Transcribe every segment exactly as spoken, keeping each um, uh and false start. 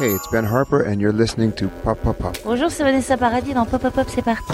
Hey, it's Ben Harper and you're listening to Pop Pop Pop. Bonjour, c'est Vanessa Paradis dans Pop Pop Pop, c'est parti.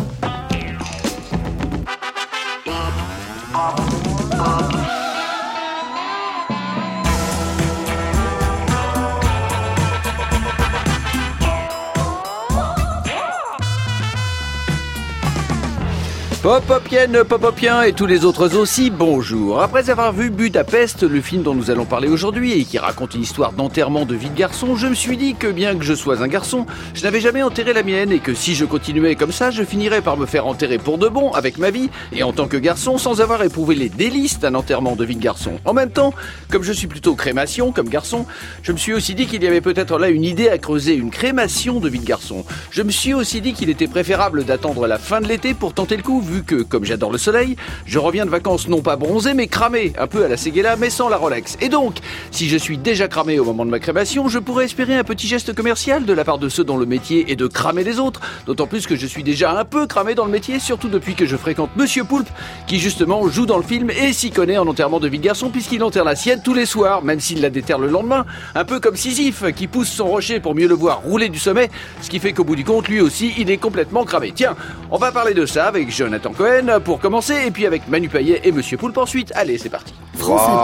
Pop-Popienne, Pop-Popien et tous les autres aussi, bonjour. Après avoir vu Budapest, le film dont nous allons parler aujourd'hui et qui raconte une histoire d'enterrement de vie de garçon, je me suis dit que bien que je sois un garçon, je n'avais jamais enterré la mienne et que si je continuais comme ça, je finirais par me faire enterrer pour de bon avec ma vie et en tant que garçon sans avoir éprouvé les délices d'un enterrement de vie de garçon. En même temps, comme je suis plutôt crémation comme garçon, je me suis aussi dit qu'il y avait peut-être là une idée à creuser, une crémation de vie de garçon. Je me suis aussi dit qu'il était préférable d'attendre la fin de l'été pour tenter le coup, vu que, comme j'adore le soleil, je reviens de vacances non pas bronzé mais cramé, un peu à la Séguéla mais sans la Rolex. Et donc, si je suis déjà cramé au moment de ma crémation, je pourrais espérer un petit geste commercial de la part de ceux dont le métier est de cramer les autres, d'autant plus que je suis déjà un peu cramé dans le métier, surtout depuis que je fréquente Monsieur Poulpe, qui justement joue dans le film et s'y connaît en enterrement de vie de garçon puisqu'il enterre la sienne tous les soirs, même s'il la déterre le lendemain, un peu comme Sisyphe qui pousse son rocher pour mieux le voir rouler du sommet, ce qui fait qu'au bout du compte, lui aussi, il est complètement cramé. Tiens, on va parler de ça avec Jonathan Cohen pour commencer, et puis avec Manu Payet et Monsieur Poulpe ensuite. Allez, c'est parti. France wow.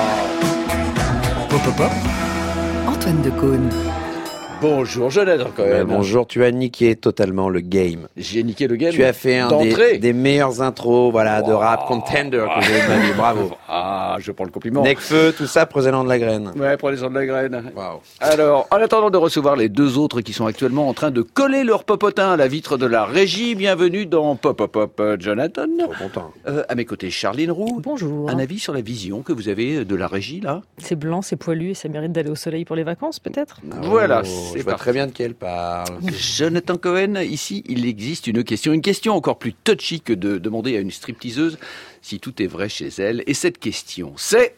Inter. Pop, pop, pop. Antoine Decaune. Bonjour Jonathan Cohen. Euh, bonjour, tu as niqué totalement le game. J'ai niqué le game. Tu as fait un des, des meilleurs intros, voilà, wow. de rap contender que j'ai eu. Bravo. Ah, je prends le compliment. Necfeu, tout ça, prenez-en de la graine. Ouais, prenez-en de la graine. Wow. Alors, en attendant de recevoir les deux autres qui sont actuellement en train de coller leur popotin à la vitre de la régie, bienvenue dans Pop Pop Pop, Jonathan. Trop content. Euh, à mes côtés, Charline Roux. Bonjour. Un avis sur la vision que vous avez de la régie, là? C'est blanc, c'est poilu et ça mérite d'aller au soleil pour les vacances, peut-être? oh, Voilà, c'est je vois très bien de qui elle parle. Jonathan Cohen, ici, il existe une question, une question encore plus touchy que de demander à une stripteaseuse si tout est vrai chez elle. Et cette question, c'est...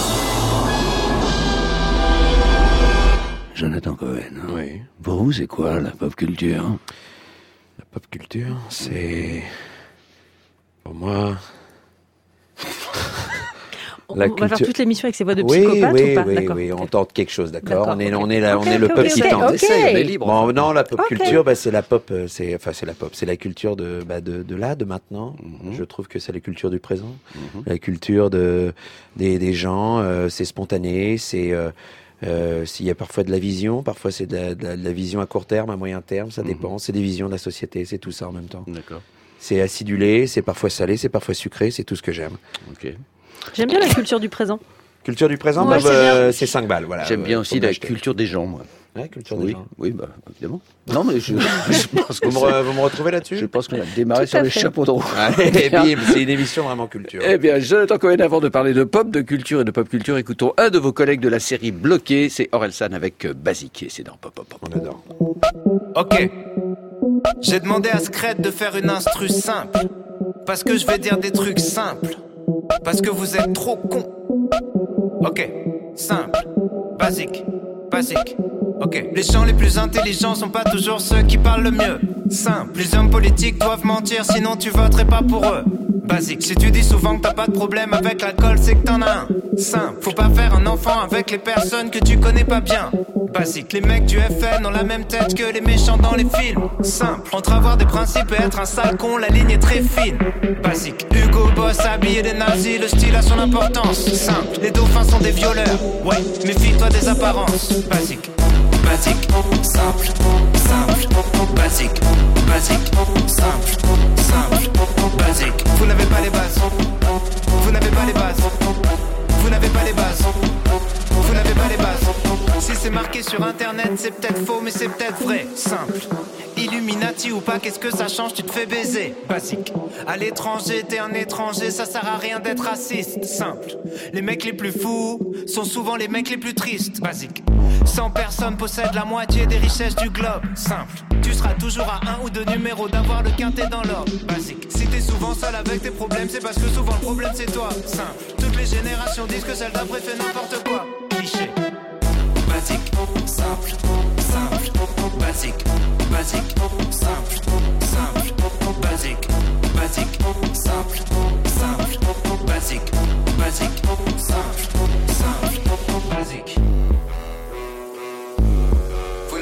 Jonathan Cohen, oui. Pour vous, c'est quoi la pop culture? La pop culture, c'est... Pour moi... La on culture... va faire toute l'émission avec ses voix de oui, psychopathe oui, ou pas? Oui, d'accord. oui, on tente quelque chose, d'accord, d'accord on, est, okay. on est là, okay, on est le okay, pop okay, citant. okay. On est libre. Bon, non, la pop okay. culture, bah, c'est la pop, c'est, enfin, c'est la pop, c'est la culture de, bah, de, de là, de maintenant. Mm-hmm. Je trouve que c'est la culture du présent, mm-hmm. la culture de, des, des gens, euh, c'est spontané, c'est, euh, euh, s'il y a parfois de la vision, parfois c'est de la, de la, de la vision à court terme, à moyen terme, ça mm-hmm. dépend, c'est des visions de la société, c'est tout ça en même temps. D'accord. C'est acidulé, c'est parfois salé, c'est parfois sucré, c'est tout ce que j'aime. Ok. J'aime bien la culture du présent. Culture du présent, ouais, bah, c'est, bah, c'est cinq balles, voilà. J'aime bien euh, aussi la culture des gens, moi. Ouais, culture oui, des gens. Oui, bah, évidemment. Non, mais je, je pense que vous, me, vous me retrouvez là-dessus? Je pense qu'on a démarré Tout sur les fait. chapeaux de roue. Et bim, c'est une émission vraiment culture. Eh bien, Jonathan Cohen, avant de parler de pop, de culture et de pop culture, écoutons un de vos collègues de la série Bloqué, c'est Orelsan avec Basique, et c'est dans Pop Pop Pop. On adore. Ok. J'ai demandé à Scred de faire une instru simple, parce que je vais dire des trucs simples, parce que vous êtes trop cons. Ok, simple, basique, basique. Ok, les gens les plus intelligents sont pas toujours ceux qui parlent le mieux. Simple, les hommes politiques doivent mentir, sinon tu voterais pas pour eux. Basique, si tu dis souvent que t'as pas de problème avec l'alcool, c'est que t'en as un. Simple, faut pas faire un enfant avec les personnes que tu connais pas bien. Basique, les mecs du F N ont la même tête que les méchants dans les films. Simple, entre avoir des principes et être un sale con, la ligne est très fine. Basique, Hugo Boss habillé des nazis, le style a son importance. Simple, les dauphins sont des violeurs, ouais, méfie-toi des apparences. Basique, basique, simple, simple, basique, basique, simple, simple, basique. Vous n'avez pas les bases, vous n'avez pas les bases, vous n'avez pas les bases, vous n'avez pas les bases. Si c'est marqué sur internet, c'est peut-être faux, mais c'est peut-être vrai. Simple. Illuminati ou pas, qu'est-ce que ça change, tu te fais baiser. Basique. À l'étranger, t'es un étranger, ça sert à rien d'être raciste. Simple. Les mecs les plus fous sont souvent les mecs les plus tristes. Basique. cent personnes possèdent la moitié des richesses du globe. Simple. Tu seras toujours à un ou deux numéros d'avoir le quintet dans l'ordre. Basique. Si t'es souvent seul avec tes problèmes, c'est parce que souvent le problème c'est toi. Simple. Toutes les générations disent que celle d'après fait n'importe quoi. Cliché. Basique, simple, simple, basique, basique, simple, simple, basique, basique, simple, simple, basique, basique, simple, simple, basique.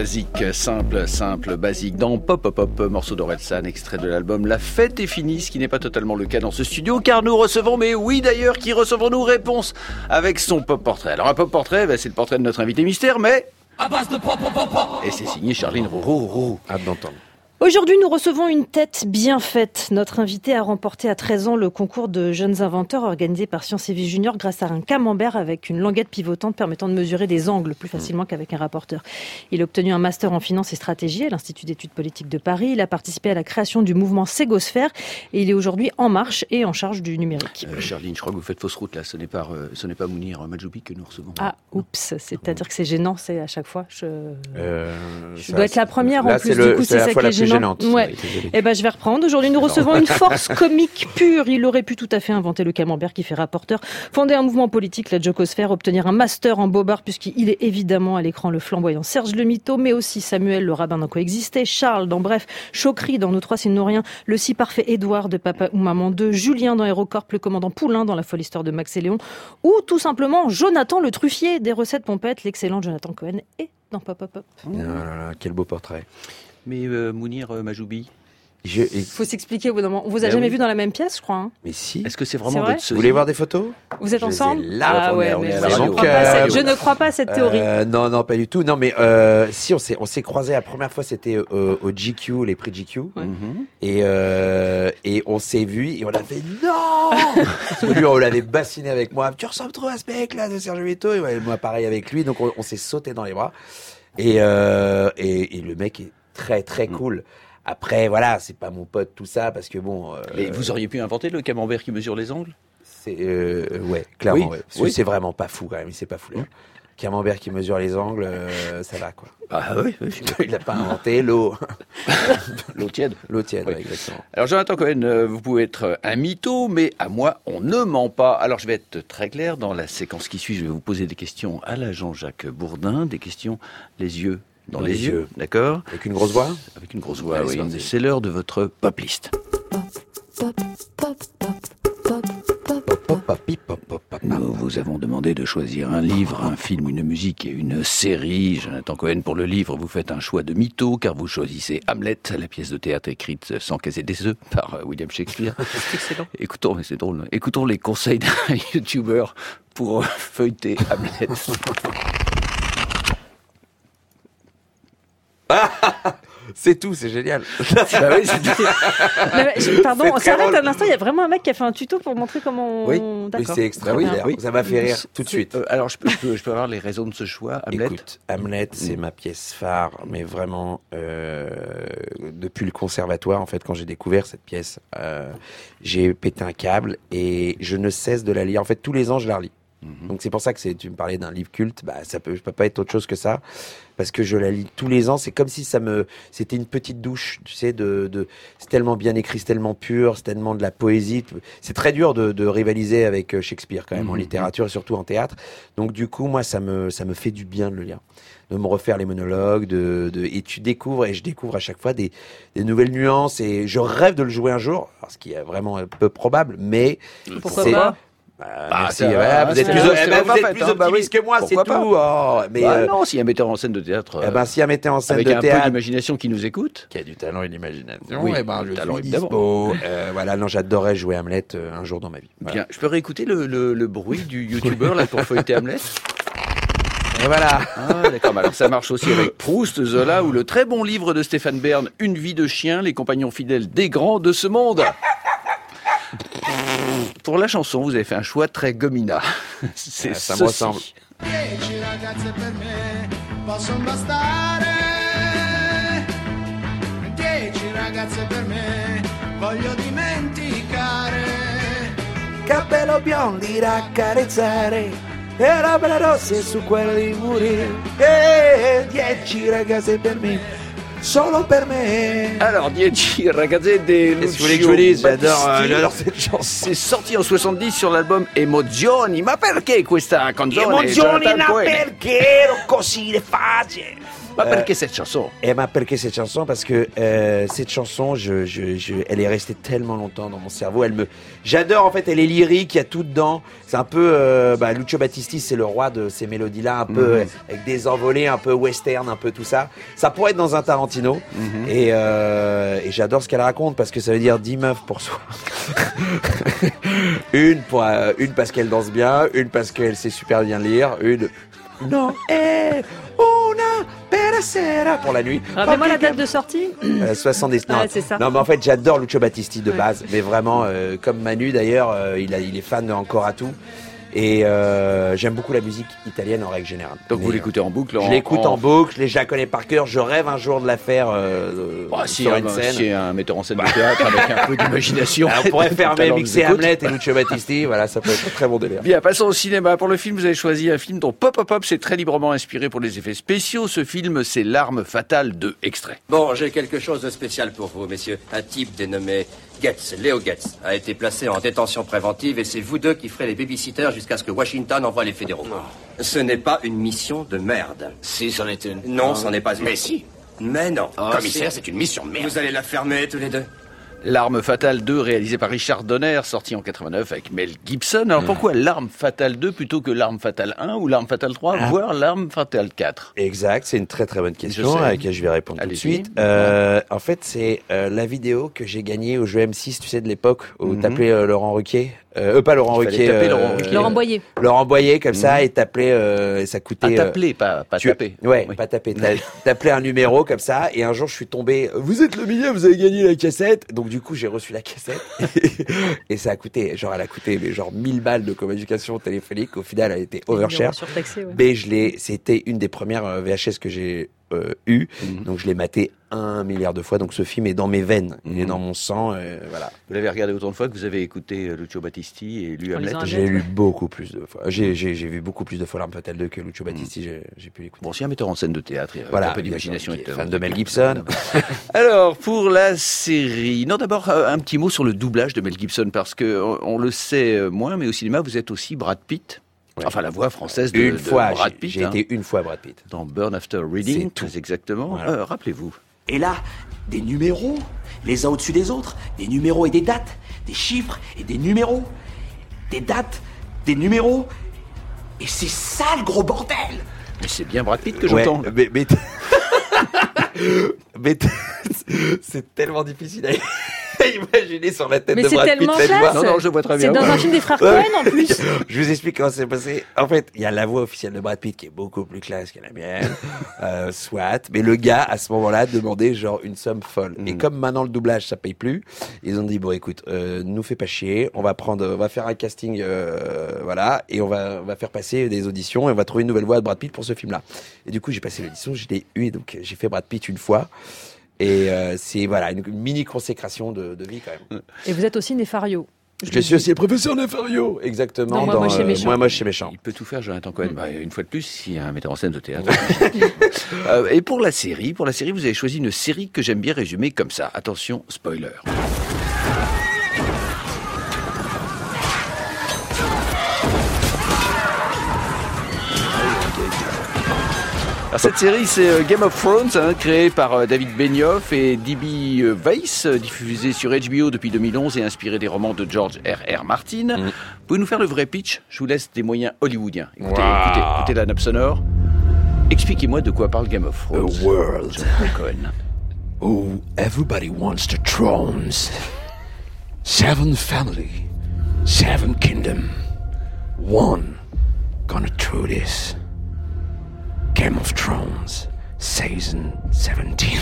basique, simple, simple, basique. Dans Pop Pop Pop, morceau d'Orelsan, extrait de l'album La Fête est finie, ce qui n'est pas totalement le cas dans ce studio, car nous recevons, mais oui d'ailleurs, qui recevons-nous? Réponse avec son pop portrait. Alors un pop portrait, bah, c'est le portrait de notre invité mystère, mais à base de pop pop pop pop. Et c'est signé Charline Roux. Hâte d'entendre. Aujourd'hui, nous recevons une tête bien faite. Notre invité a remporté à treize ans le concours de jeunes inventeurs organisé par Science et Vie Junior grâce à un camembert avec une languette pivotante permettant de mesurer des angles plus facilement qu'avec un rapporteur. Il a obtenu un master en finance et stratégie à l'Institut d'études politiques de Paris. Il a participé à la création du mouvement Ségosphère et il est aujourd'hui en marche et en charge du numérique. Euh, Charline, je crois que vous faites fausse route là. Ce n'est pas, euh, ce n'est pas Mounir Majoubi que nous recevons. Ah, oups, c'est-à-dire que c'est gênant, c'est à chaque fois. Je, euh, je dois être la première là, en plus. Le, du coup, c'est, c'est ça qui est gênant. Gênante. Ouais. Eh ben, je vais reprendre. Aujourd'hui, nous recevons une force comique pure. Il aurait pu tout à fait inventer le camembert qui fait rapporteur, fonder un mouvement politique, la jokosphère, obtenir un master en bobard, puisqu'il est évidemment à l'écran le flamboyant Serge le Mito, mais aussi Samuel le rabbin dans Coexister, Charles dans Bref, Chokri dans Nous trois c'est nous rien, le si parfait Édouard de Papa ou Maman deux, Julien dans Hérocorp, le commandant Poulain dans La folle histoire de Max et Léon, ou tout simplement Jonathan le truffier des recettes pompettes, l'excellent Jonathan Cohen est dans Pop Pop Pop. Oh là là, quel beau portrait. Mais euh, Mounir euh, Majoubi. Il et... faut s'expliquer au bout d'un moment. On vous a ben jamais oui. vu dans la même pièce, je crois. Hein. Mais si. Est-ce que c'est vraiment c'est votre... Vous voulez voir des photos? Vous êtes ensemble? Là, ah ouais, on est, mais on est je, ne crois pas cette, je ne crois pas à cette théorie. Euh, non, non, pas du tout. Non, mais euh, si, on s'est, on s'est croisés la première fois, c'était euh, au G Q, les prix G Q. Ouais. Mm-hmm. Et, euh, et on s'est vus et on a fait non. Parce que lui, on l'avait bassiné avec moi. Tu ressembles trop à ce mec-là de Serge Vito. Et ouais, moi, pareil avec lui. Donc, on, on s'est sauté dans les bras. Et, euh, et, et le mec est très, très cool. Après, voilà, c'est pas mon pote, tout ça, parce que bon... Euh, Mais vous auriez pu inventer le camembert qui mesure les angles? C'est, euh, ouais, clairement, oui. ouais. Parce oui. que c'est vraiment pas fou, quand même, il s'est pas fou, là. Camembert qui mesure les angles, euh, ça va, quoi. Ah oui, oui. Il l'a pas inventé, l'eau. L'eau tiède. L'eau tiède, oui. Ouais, exactement. Alors, Jonathan Cohen, vous pouvez être un mytho, mais à moi, on ne ment pas. Alors, je vais être très clair. Dans la séquence qui suit, je vais vous poser des questions à la Jean-Jacques Bourdin, des questions les yeux dans, dans les, les yeux, yeux. D'accord? Avec une grosse voix? Avec une grosse voix, oui. C'est, c'est l'heure de votre pop list. Pop, pop, pop, pop, pop, pop, pop, pop. Nous vous avons demandé de choisir un livre, un film, une musique et une série. Jonathan Cohen, pour le livre, vous faites un choix de mytho, car vous choisissez Hamlet, la pièce de théâtre écrite sans casser des œufs par William Shakespeare. C'est excellent. Écoutons, mais c'est drôle. Écoutons les conseils d'un youtubeur pour feuilleter Hamlet. C'est tout, c'est génial. Bah oui, c'est tout. Mais, je, pardon, on s'arrête un instant. Il y a vraiment un mec qui a fait un tuto pour montrer comment. On... Oui, D'accord. oui, c'est extraordinaire. Oui, ça m'a fait rire tout de suite. Euh, alors, je peux, je, peux, je peux avoir les raisons de ce choix, Hamlet? Écoute, Hamlet, c'est mmh. ma pièce phare, mais vraiment, euh, depuis le conservatoire, en fait, quand j'ai découvert cette pièce, euh, j'ai pété un câble et je ne cesse de la lire. En fait, tous les ans, je la relis. Mmh. Donc c'est pour ça que c'est, tu me parlais d'un livre culte, bah ça peut, je peux pas être autre chose que ça, parce que je la lis tous les ans. C'est comme si ça me, c'était une petite douche, tu sais, de, de, c'est tellement bien écrit, c'est tellement pur, c'est tellement de la poésie. C'est très dur de, de rivaliser avec Shakespeare quand même mmh. en littérature et surtout en théâtre. Donc du coup, moi, ça me, ça me fait du bien de le lire, de me refaire les monologues, de, de, et tu découvres, et je découvre à chaque fois des, des nouvelles nuances, et je rêve de le jouer un jour, alors, ce qui est vraiment peu probable, mais pourquoi c'est, pas? Bah, bah, merci, ouais, ouais, vous êtes plus, euh, bah, vous êtes plus hein, optimiste bah oui, que moi, c'est tout. Oh, mais bah euh, non, s'il y a un metteur en scène de théâtre, eh ben, s'il y a un metteur en scène avec de un théâtre, peu d'imagination qui nous écoute, qui a du talent et de l'imagination, oui, eh ben, je talent, suis dispo. euh, voilà, non, j'adorais jouer Hamlet euh, un jour dans ma vie. Voilà. Bien, je peux réécouter le, le, le bruit du youtubeur là pour feuilleter Hamlet. Et voilà. Ah, d'accord. Bah alors ça marche aussi avec Proust, Zola ou le très bon livre de Stéphane Bern, Une vie de chien, les compagnons fidèles des grands de ce monde. Pour la chanson, vous avez fait un choix très gomina. C'est ah, ça ceci. me ressemble. Capello biondi da accarezzare e labbra rosse su quelli muri e dieci ragazze per me. Solo per me. Alors, Dieci ragazze de Lucio. Qu'est-ce que vous voulez que je vous dise? J'adore, euh, j'adore cette chanson. C'est sorti en soixante-dix sur l'album Emozioni. Ma perché questa canzone? Emozioni, ma perché ero così facile? M'appelle Euh, que cette chanson. Elle m'appelle que cette chanson parce que euh, cette chanson, je, je, je, elle est restée tellement longtemps dans mon cerveau. Elle me, j'adore en fait. Elle est lyrique, il y a tout dedans. C'est un peu, euh, bah, Lucio Battisti, c'est le roi de ces mélodies-là, un peu Mhm. euh, avec des envolées, un peu western, un peu tout ça. Ça pourrait être dans un Tarantino. Mhm. Et, euh, et j'adore ce qu'elle raconte parce que ça veut dire dix meufs pour soi. une pour, euh, une parce qu'elle danse bien, une parce qu'elle sait super bien lire, une. Non, eh, una bella sera pour la nuit. Rappelez-moi la date de sortie. Euh, soixante-dix. Non, Ouais, c'est ça. non, mais en fait, j'adore Lucio Battisti de Ouais. base, mais vraiment, euh, comme Manu d'ailleurs, euh, il, a, il est fan encore à tout. Et euh, j'aime beaucoup la musique italienne en règle générale. Donc Mais, vous l'écoutez en boucle. euh, Je l'écoute en boucle, je la connais par cœur. Je rêve un jour de la faire euh, Oh, si, sur un, une scène. si un metteur en scène de théâtre avec un peu d'imagination. Alors, on pourrait faire Tout à l'heure, mixer je vous écoute. Hamlet et Lucio Battisti. Voilà, ça peut être un très bon délire. Bien, passons au cinéma. Pour le film, vous avez choisi un film dont Pop Pop Pop s'est très librement inspiré pour les effets spéciaux. Ce film, c'est L'arme fatale deux extraits. Bon, j'ai quelque chose de spécial pour vous, messieurs. Un type dénommé Getz, Léo Getz, a été placé en détention préventive et c'est vous deux qui ferez les babysitters jusqu'à ce que Washington envoie les fédéraux. Ce n'est pas une mission de merde. Si, c'en est une. Non, c'en est pas une. Mais si. Mais non. Oh, Commissaire, c'est une mission de merde. Vous allez la fermer tous les deux. L'arme fatale deux, réalisé par Richard Donner, sorti en quatre-vingt-neuf avec Mel Gibson. Alors pourquoi L'arme fatale deux plutôt que L'arme fatale un ou L'arme fatale trois, Ah. voire L'arme fatale quatre? Exact, c'est une très très bonne question Je sais. à laquelle je vais répondre tout de Allez-y. suite. Euh, en fait, c'est euh, la vidéo que j'ai gagnée au jeu M six, tu sais, de l'époque, où Mhm. t'appelais euh, Laurent Ruquier. Euh, euh, pas Laurent Il fallait Ruquier. taper Laurent Ruquier. Laurent Boyer. Laurent Boyer, comme ça, Mhm. et t'appelais, euh, et ça coûtait... À euh, t'appeler, pas, pas tu- taper. Ouais, Oui. pas taper. T'a- T'appelais un numéro comme ça, et un jour je suis tombé. Vous êtes le milieu, vous avez gagné la cassette. Donc du coup j'ai reçu la cassette, et ça a coûté, genre elle a coûté, mais genre mille balles de communication téléphonique. Au final, elle a été overshare. Surtaxé, ouais. Mais je l'ai, c'était une des premières euh, V H S que j'ai euh, eu, Mhm. donc je l'ai maté un milliard de fois. Donc ce film est dans mes veines, il est Mhm. dans mon sang, euh, voilà. Vous l'avez regardé autant de fois que vous avez écouté euh, Lucio Battisti et lu En Hamlet. lisant J'ai lu beaucoup plus de fois. J'ai, j'ai, j'ai vu beaucoup plus de fois L'Arme fatale deux que Lucio Battisti. J'ai, j'ai pu l'écouter. Bon, si un metteur en scène de théâtre, il y a Voilà, un peu d'imagination. bien sûr, et fan de Mel Gibson. Alors, pour la série, non, d'abord euh, un petit mot sur le doublage de Mel Gibson, parce que on, on le sait euh, moins, mais au cinéma, vous êtes aussi Brad Pitt. Ouais. Enfin, la voix française de, Une de fois, Brad j'ai, Pitt. j'ai hein, été une fois Brad Pitt. dans Burn After Reading, C'est tout. très exactement. Voilà. Euh, rappelez-vous. Et là, des numéros, les uns au-dessus des autres, des numéros et des dates, des chiffres et des numéros, des dates, des numéros. Et c'est ça le gros bordel. Mais c'est bien Brad Pitt que Ouais, j'entends. mais, mais, mais t- c'est tellement difficile à imaginer sur la tête Mais de c'est Brad Pitt tellement cette classe. voix. Non, non, je vois très bien. C'est dans un film des frères Ouais. Cohen en plus. Je vous explique comment c'est passé. En fait, il y a la voix officielle de Brad Pitt qui est beaucoup plus classe que la mienne, euh, soit. Mais le gars, à ce moment-là, demandait genre une somme folle. Mm. Et comme maintenant le doublage, ça paye plus, ils ont dit bon, écoute, euh, nous fais pas chier, on va prendre, on va faire un casting, euh, voilà, et on va, on va faire passer des auditions et on va trouver une nouvelle voix de Brad Pitt pour ce film-là. Et du coup, j'ai passé l'audition, je l'ai eu, et donc j'ai fait Brad Pitt une fois. Et euh, c'est voilà une, une mini consécration de, de vie quand même. Et vous êtes aussi Nefario. Je suis aussi le professeur Nefario, exactement. Dans Moi, dans, moche et euh, méchant. Moi, moche et méchant. Il peut tout faire, Jonathan Cohen. Bah, une fois de plus, s'il y a un metteur en scène de théâtre. Euh, et pour la série, pour la série, vous avez choisi une série que j'aime bien résumer comme ça. Attention, spoiler. Alors cette série, c'est euh, Game of Thrones, hein, créée par euh, David Benioff et D B euh, Weiss, euh, diffusée sur H B O depuis deux mille onze et inspirée des romans de George R R. Martin. Vous pouvez nous faire le vrai pitch? Je vous laisse des moyens hollywoodiens. Écoutez, Wow. écoutez, écoutez la nappe sonore. Expliquez-moi de quoi parle Game of Thrones. A world. Jonathan Cohen. Oh, everybody wants the thrones. Seven family, seven kingdom. One gonna through this. Game of Thrones, season seventeen.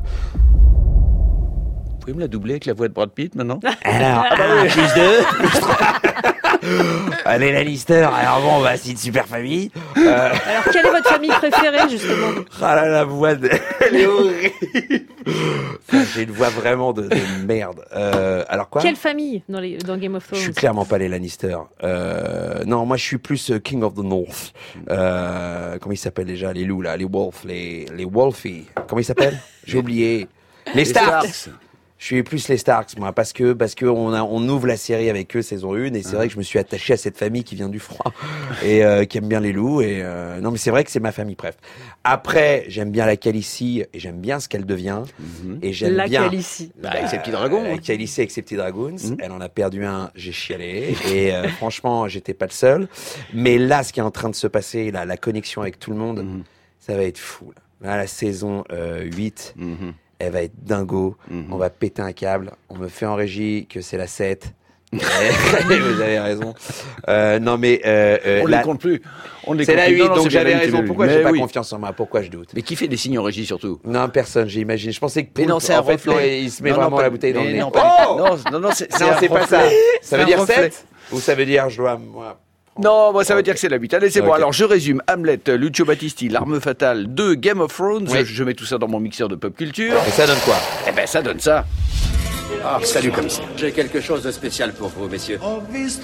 Vous pouvez me la doubler avec la voix de Brad Pitt maintenant? Alors, un plus deux. Allez, Lannister. Alors bon, bah, c'est une super famille. Euh, Alors, quelle est votre famille préférée, justement? ah là, la voix, de... elle est horrible. Enfin, j'ai une voix vraiment de, de merde. Euh, alors quoi? Quelle famille dans, les, dans Game of Je Thrones? suis clairement pas les Lannister. Euh, non, moi je suis plus euh, King of the North. Euh, comment ils s'appellent déjà les loups là, les wolves, les les Wolfies. Comment ils s'appellent? J'ai oublié. Les Starks. Je suis plus les Starks, moi, parce que parce que on a on ouvre la série avec eux saison un et c'est vrai que je me suis attaché à cette famille qui vient du froid et euh, qui aime bien les loups et euh, non mais c'est vrai que c'est ma famille bref. Après, j'aime bien la Khaleesi et j'aime bien ce qu'elle devient mm-hmm. et j'aime la bien Khaleesi bah, avec ses petits dragons. La Khaleesi avec ses petits dragons, mm-hmm. elle en a perdu un, j'ai chialé et euh, franchement, j'étais pas le seul. Mais là, ce qui est en train de se passer, là, la connexion avec tout le monde, mm-hmm. ça va être fou. Là, là la saison euh, huit. Mm-hmm. Elle va être dingo, mm-hmm. on va péter un câble, on me fait en régie que c'est la sept. Vous avez raison. Euh, non mais euh, euh, on ne la... les compte plus. On les c'est compte la huit, non, non, donc j'avais raison. Pourquoi j'ai oui. pas confiance en moi? Pourquoi je doute? Mais qui fait des signes en régie surtout? Non, personne. J'ai imaginé. Je pensais que mais non, c'est un en fait, reflet. non, il se met non, vraiment non, pas... la bouteille dans le nez. Non, oh non, non, non, c'est, c'est, non, c'est pas ça. Ça veut dire reflet. sept ou ça veut dire je dois moi. Non, moi ça veut dire que c'est la huit. Allez, c'est okay. Bon. Alors, je résume. Hamlet, Lucio Battisti, L'Arme Fatale, deux, Game of Thrones. Oui. Je, je mets tout ça dans mon mixeur de pop culture. Et ça donne quoi? Eh ben, ça donne ça. Ah, salut, commissaire. J'ai quelque chose de spécial pour vous, messieurs. It's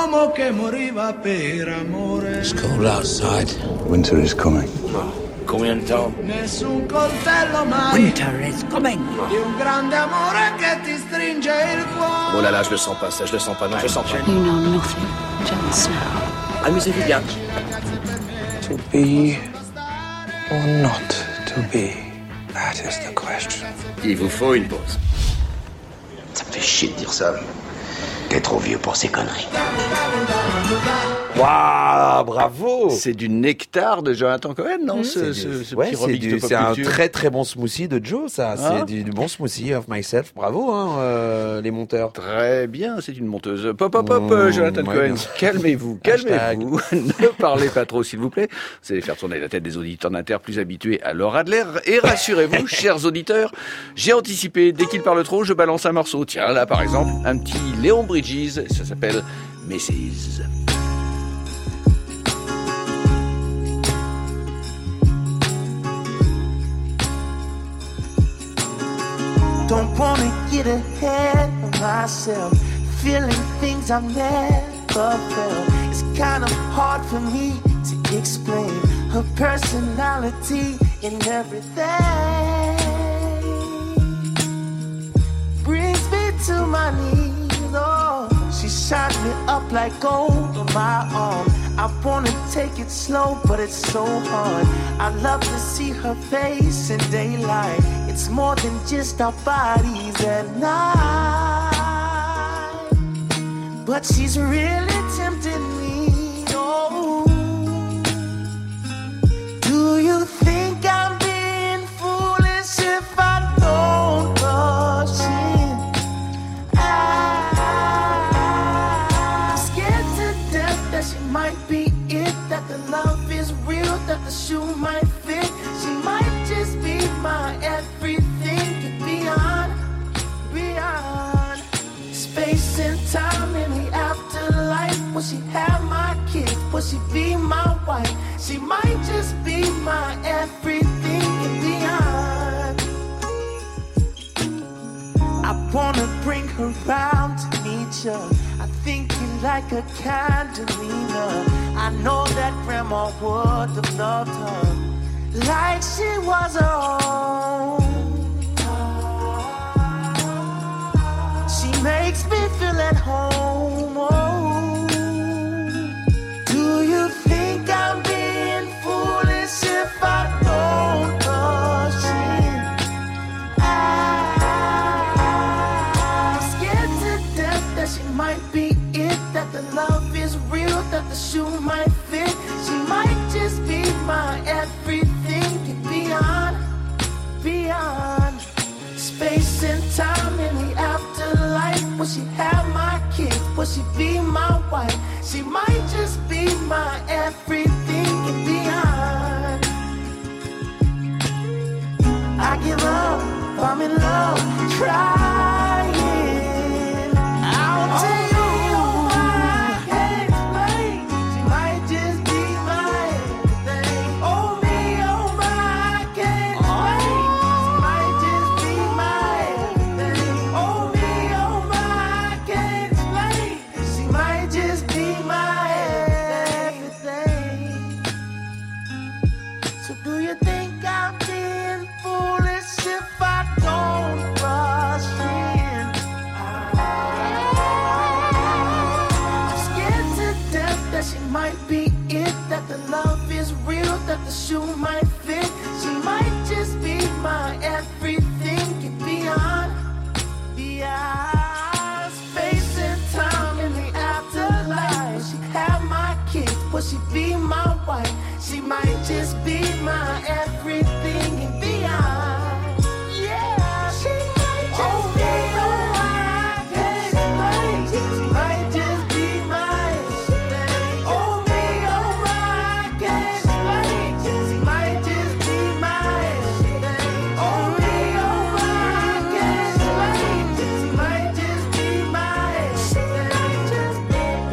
cold outside. Winter is coming. Oh, combien de temps? Winter is coming. Oh là là, je le sens pas, ça, je le sens pas, non, je le sens pas. You know nothing, Jon Snow. Amusez-vous bien. To be or not to be, that is the question. Il vous faut une pause. Ça me fait chier de dire ça. T'es trop vieux pour ces conneries. Waouh, bravo! C'est du nectar de Jonathan Cohen, non? Mmh. Ce, ce, ce ouais, petit c'est, du, de pop c'est un culture. très très bon smoothie de Joe, ça. Ah. C'est du, du bon smoothie of myself. Bravo, hein, euh, les monteurs. Très bien, c'est une monteuse. Pop, pop, pop, mmh, Jonathan ouais, Cohen. Bien. Calmez-vous, calmez-vous. Ne parlez pas trop, s'il vous plaît. Vous allez faire tourner la tête des auditeurs d'Inter plus habitués à Laura Adler. Et rassurez-vous, chers auditeurs, j'ai anticipé. Dès qu'il parle trop, je balance un morceau. Tiens, là, par exemple, un petit Léon Bridges. Ça s'appelle Missus Don't wanna get ahead of myself, feeling things I've never felt. It's kind of hard for me to explain her personality and everything. Brings me to my knees, oh. She shot me up like gold on my arm. I wanna take it slow, but it's so hard. I love to see her face in daylight. It's more than just our bodies at night. But she's really tempting me, oh. Do you think I'm being foolish if I don't rush in? I'm scared to death that she might be it, that the love is real, that the shoe might fit. She might just be my everything, beyond, beyond space and time in the afterlife. Will she have my kids? Will she be my wife? She might just be my everything and beyond. I wanna bring her round to meet you. I think you like a candelina. I know that grandma would have loved her like she was her own. She makes me feel at home. Oh. Do you think I'm being foolish if I don't rush in? I'm scared to death that she might be it, that the love is real, that the shoe might fit. She might just be my everything and beyond, beyond space and time in the afterlife. Will she have my kids? Will she be my wife? She might just be my everything and beyond. I give up, I'm in love, trying. I'll tell you why I can't explain. She might just be my everything. Oh me, oh my, I can't explain. She might just be my everything. Oh me, oh my, I can't explain. She might just be my everything. shoe might fit. She might just be my everything and beyond. Beyond space and time in the afterlife. She have my kids, but she be my wife. She might just be my everything and beyond. Yeah, she might just be my everything. She might just be my everything. Oh me, oh my God, she might just, she might just be my everything. Oh me, oh my God, she might just, she might just be my everything. Just be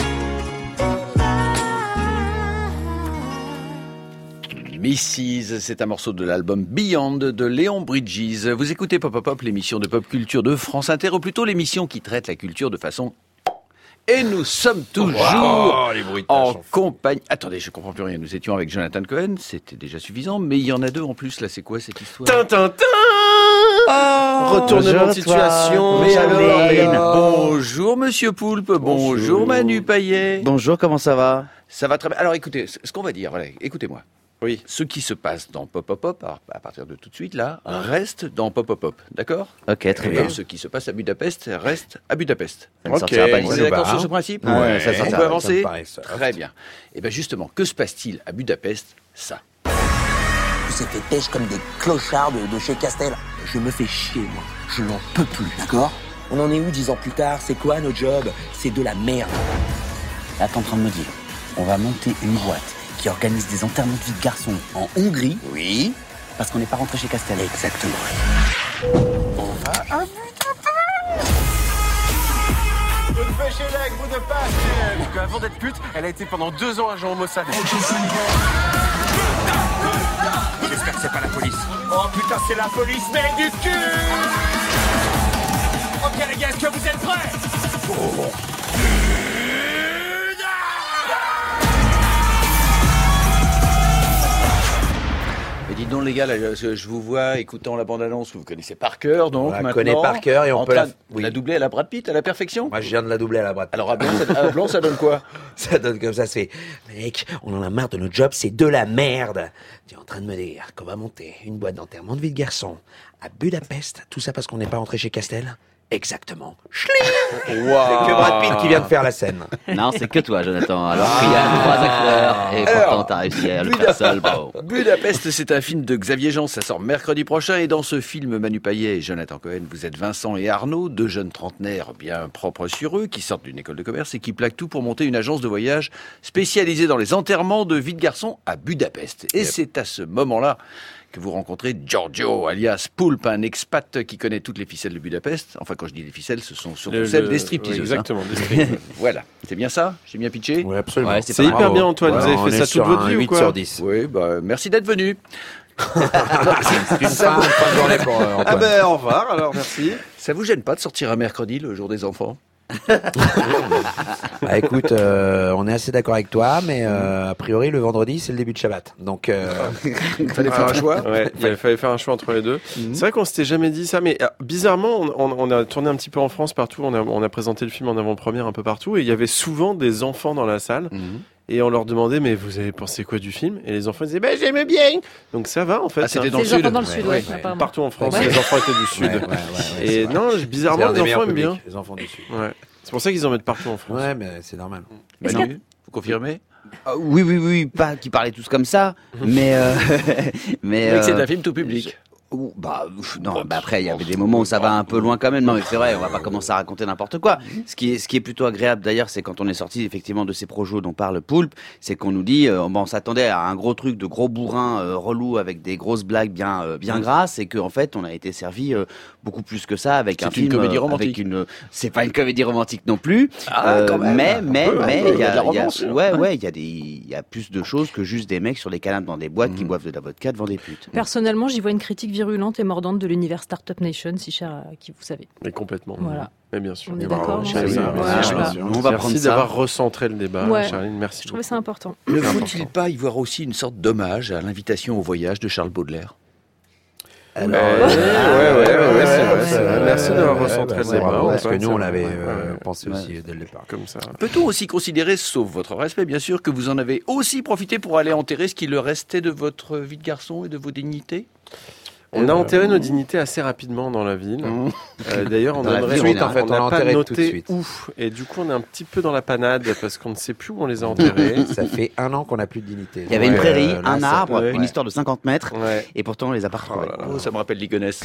my. missus c'est un morceau de l'album Beyond de Léon Bridges. Vous écoutez Pop Pop Pop, l'émission de pop culture de France Inter, ou plutôt l'émission qui traite la culture de façon... Et nous sommes toujours Oh, les bruits de en tâche, compagnie... Attendez, je comprends plus rien. Nous étions avec Jonathan Cohen, c'était déjà suffisant, mais il y en a deux en plus. Là, c'est quoi cette histoire? Tintintin. Oh, Retournement de situation. Mais alors, alors, bonjour Monsieur Poulpe, bonjour, bonjour Manu Payet. Bonjour, comment ça va? Ça va très bien. Alors écoutez, ce qu'on va dire, voilà, écoutez-moi. Oui. Ce qui se passe dans Pop Pop Pop, alors, à partir de tout de suite là, reste dans Pop Pop Pop, d'accord? Ok, très bien. Et ce qui se passe à Budapest reste à Budapest. Ça ne sortira pas On d'ici. est d'accord sur ce principe? Ouais, ouais, ça On sortira. peut avancer? Ça me paraît ça. Très bien. Et bien justement, que se passe-t-il à Budapest? Ça. On s'est fait pêche comme des clochards de, de chez Castel. Je me fais chier, moi. Je n'en peux plus, d'accord? On en est où dix ans plus tard? C'est quoi nos jobs? C'est de la merde. Là, t'es en train de me dire, on va monter une boîte qui organise des enterrements de vie de garçons en Hongrie. Oui. Parce qu'on n'est pas rentré chez Castel. Exactement. On va à Vous ne pêchez là avec vous de pas. Parce qu'avant d'être pute, elle a été pendant deux ans agent au Mossad. J'espère que c'est pas la police. Oh putain, c'est la police, mais du cul. Ok les gars, est-ce que vous êtes prêts? Oh. Mais dites donc les gars, là, je, je vous vois écoutant la bande-annonce, vous connaissez par cœur, donc On la maintenant, connaît par cœur et on en peut train la- de oui. la doubler à la Brad Pitt à la perfection. Moi, je viens de la doubler à la Brad Pitt. Alors à Blanc, ça, à Blanc, ça donne quoi? Ça donne comme ça, c'est... Mec, on en a marre de notre job, c'est de la merde. Tu es en train de me dire qu'on va monter une boîte d'enterrement de vie de garçon à Budapest, tout ça parce qu'on n'est pas rentré chez Castel? Exactement. Schling. Wow. C'est que Brad Pitt qui vient de faire la scène. Non, c'est que toi, Jonathan. Alors qu'il y a trois acteurs, et Alors, pourtant t'as réussi à le faire seul, bravo. Budapest, c'est un film de Xavier Jean, ça sort mercredi prochain, et dans ce film, Manu Payet et Jonathan Cohen, vous êtes Vincent et Arnaud, deux jeunes trentenaires bien propres sur eux, qui sortent d'une école de commerce et qui plaquent tout pour monter une agence de voyage spécialisée dans les enterrements de vie de garçons à Budapest. Et Yep. c'est à ce moment-là que vous rencontrez Giorgio, alias Poulpe, un expat qui connaît toutes les ficelles de Budapest. Enfin, quand je dis les ficelles, ce sont surtout Le- celles le- des stripteaseuses. oui, exactement, hein. des stripteaseuses. Voilà, c'est bien ça? J'ai bien pitché? Oui, absolument. Ouais, c'est C'est pas hyper grave. bien, Antoine. Ouais, vous avez on fait est ça sur toute votre un vie ou huit quoi? sur dix. Oui, bah, merci d'être venu. C'est une fin, fin de journée pour euh, Antoine. Ah ben, au revoir, alors, merci. Ça vous gêne pas de sortir un mercredi, le jour des enfants? Bah écoute, euh, on est assez d'accord avec toi, mais euh, a priori le vendredi c'est le début de Shabbat. Donc euh... il fallait faire un choix. Ouais, il fallait faire un choix entre les deux. C'est vrai qu'on s'était jamais dit ça, mais euh, bizarrement, on, on, on a tourné un petit peu en France partout. On a, on a présenté le film en avant-première un peu partout, et il y avait souvent des enfants dans la salle. Mhm. Et on leur demandait, mais vous avez pensé quoi du film? Et les enfants disaient, bah j'aimais bien. Donc ça va en fait. Ah, c'était C'est un- dans le Les sud. enfants dans le sud, ouais, Ouais. apparemment. Partout en France, Ouais. les enfants étaient du sud. Ouais, ouais, ouais, ouais, c'est Et vrai. non, c'est bizarrement, un des les meilleurs enfants aiment publics, bien. les enfants du sud. Ouais. C'est pour ça qu'ils en mettent partout en France. Ouais, mais c'est normal. Est-ce Manu, vous confirmez? Euh, oui, oui, oui, pas qu'ils parlaient tous comme ça, mais... Euh, mais Mais que c'est euh, un film tout public. Ouh, bah, ouf, non, bah après, il y avait des moments où ça va un peu loin quand même. Non, mais c'est vrai, on va pas commencer à raconter n'importe quoi. Ce qui est, ce qui est plutôt agréable d'ailleurs, c'est quand on est sorti effectivement de ces projets dont parle Poulpe, c'est qu'on nous dit, euh, bon, on s'attendait à un gros truc de gros bourrin euh, relou avec des grosses blagues bien, euh, bien grasses, et qu'en fait, on a été servi euh, beaucoup plus que ça avec C'est un une film. comédie euh, romantique. Avec une, c'est pas une comédie romantique non plus. Ah, quand même, mais, un mais, peu, un mais, peu, il y a, il y a de la il y a- romance, là. ouais, ouais, il y a des, il y a plus de choses que juste des mecs sur des canapes dans des boîtes qui boivent de la vodka devant des putes. Personnellement, j'y vois une critique virulente et mordante de l'univers Startup Nation, si cher à qui vous savez. Mais complètement. Voilà. Mais bien sûr. On est Et d'accord, bravo, non Charline. Ouais, Merci, ouais, Charline. ouais. On va prendre Merci ça. d'avoir recentré le débat, Ouais. Charline. Merci. Je trouvais ça important. Ne C'est faut-il important. pas y voir aussi une sorte d'hommage à l'invitation au voyage de Charles Baudelaire? Alors, Ouais, ouais, ouais, ouais, ouais, c'est vrai, c'est vrai. Merci merci d'avoir recentré bah, le débat. bravo, parce que Ouais, nous, c'est on vrai. l'avait Ouais, euh, ouais. pensé Ouais. aussi dès le départ. Comme ça. Peut-on aussi considérer, sauf votre respect bien sûr, que vous en avez aussi profité pour aller enterrer ce qui leur restait de votre vie de garçon et de vos dignités ? On a enterré nos dignités assez rapidement dans la ville. Euh, D'ailleurs, on Dans la aimerait, ville, on suite, a- en fait, on on a n'a pas enterré tout de noté suite. où. Et du coup, on est un petit peu dans la panade parce qu'on ne sait plus où on les a enterrés. Ça fait un an qu'on n'a plus de dignité. Il y avait une Ouais, prairie, euh, là, un ça- arbre, ouais. une histoire de cinquante mètres, Ouais. et pourtant on les a pas retrouvés. Oh, ça me rappelle Ligonnès.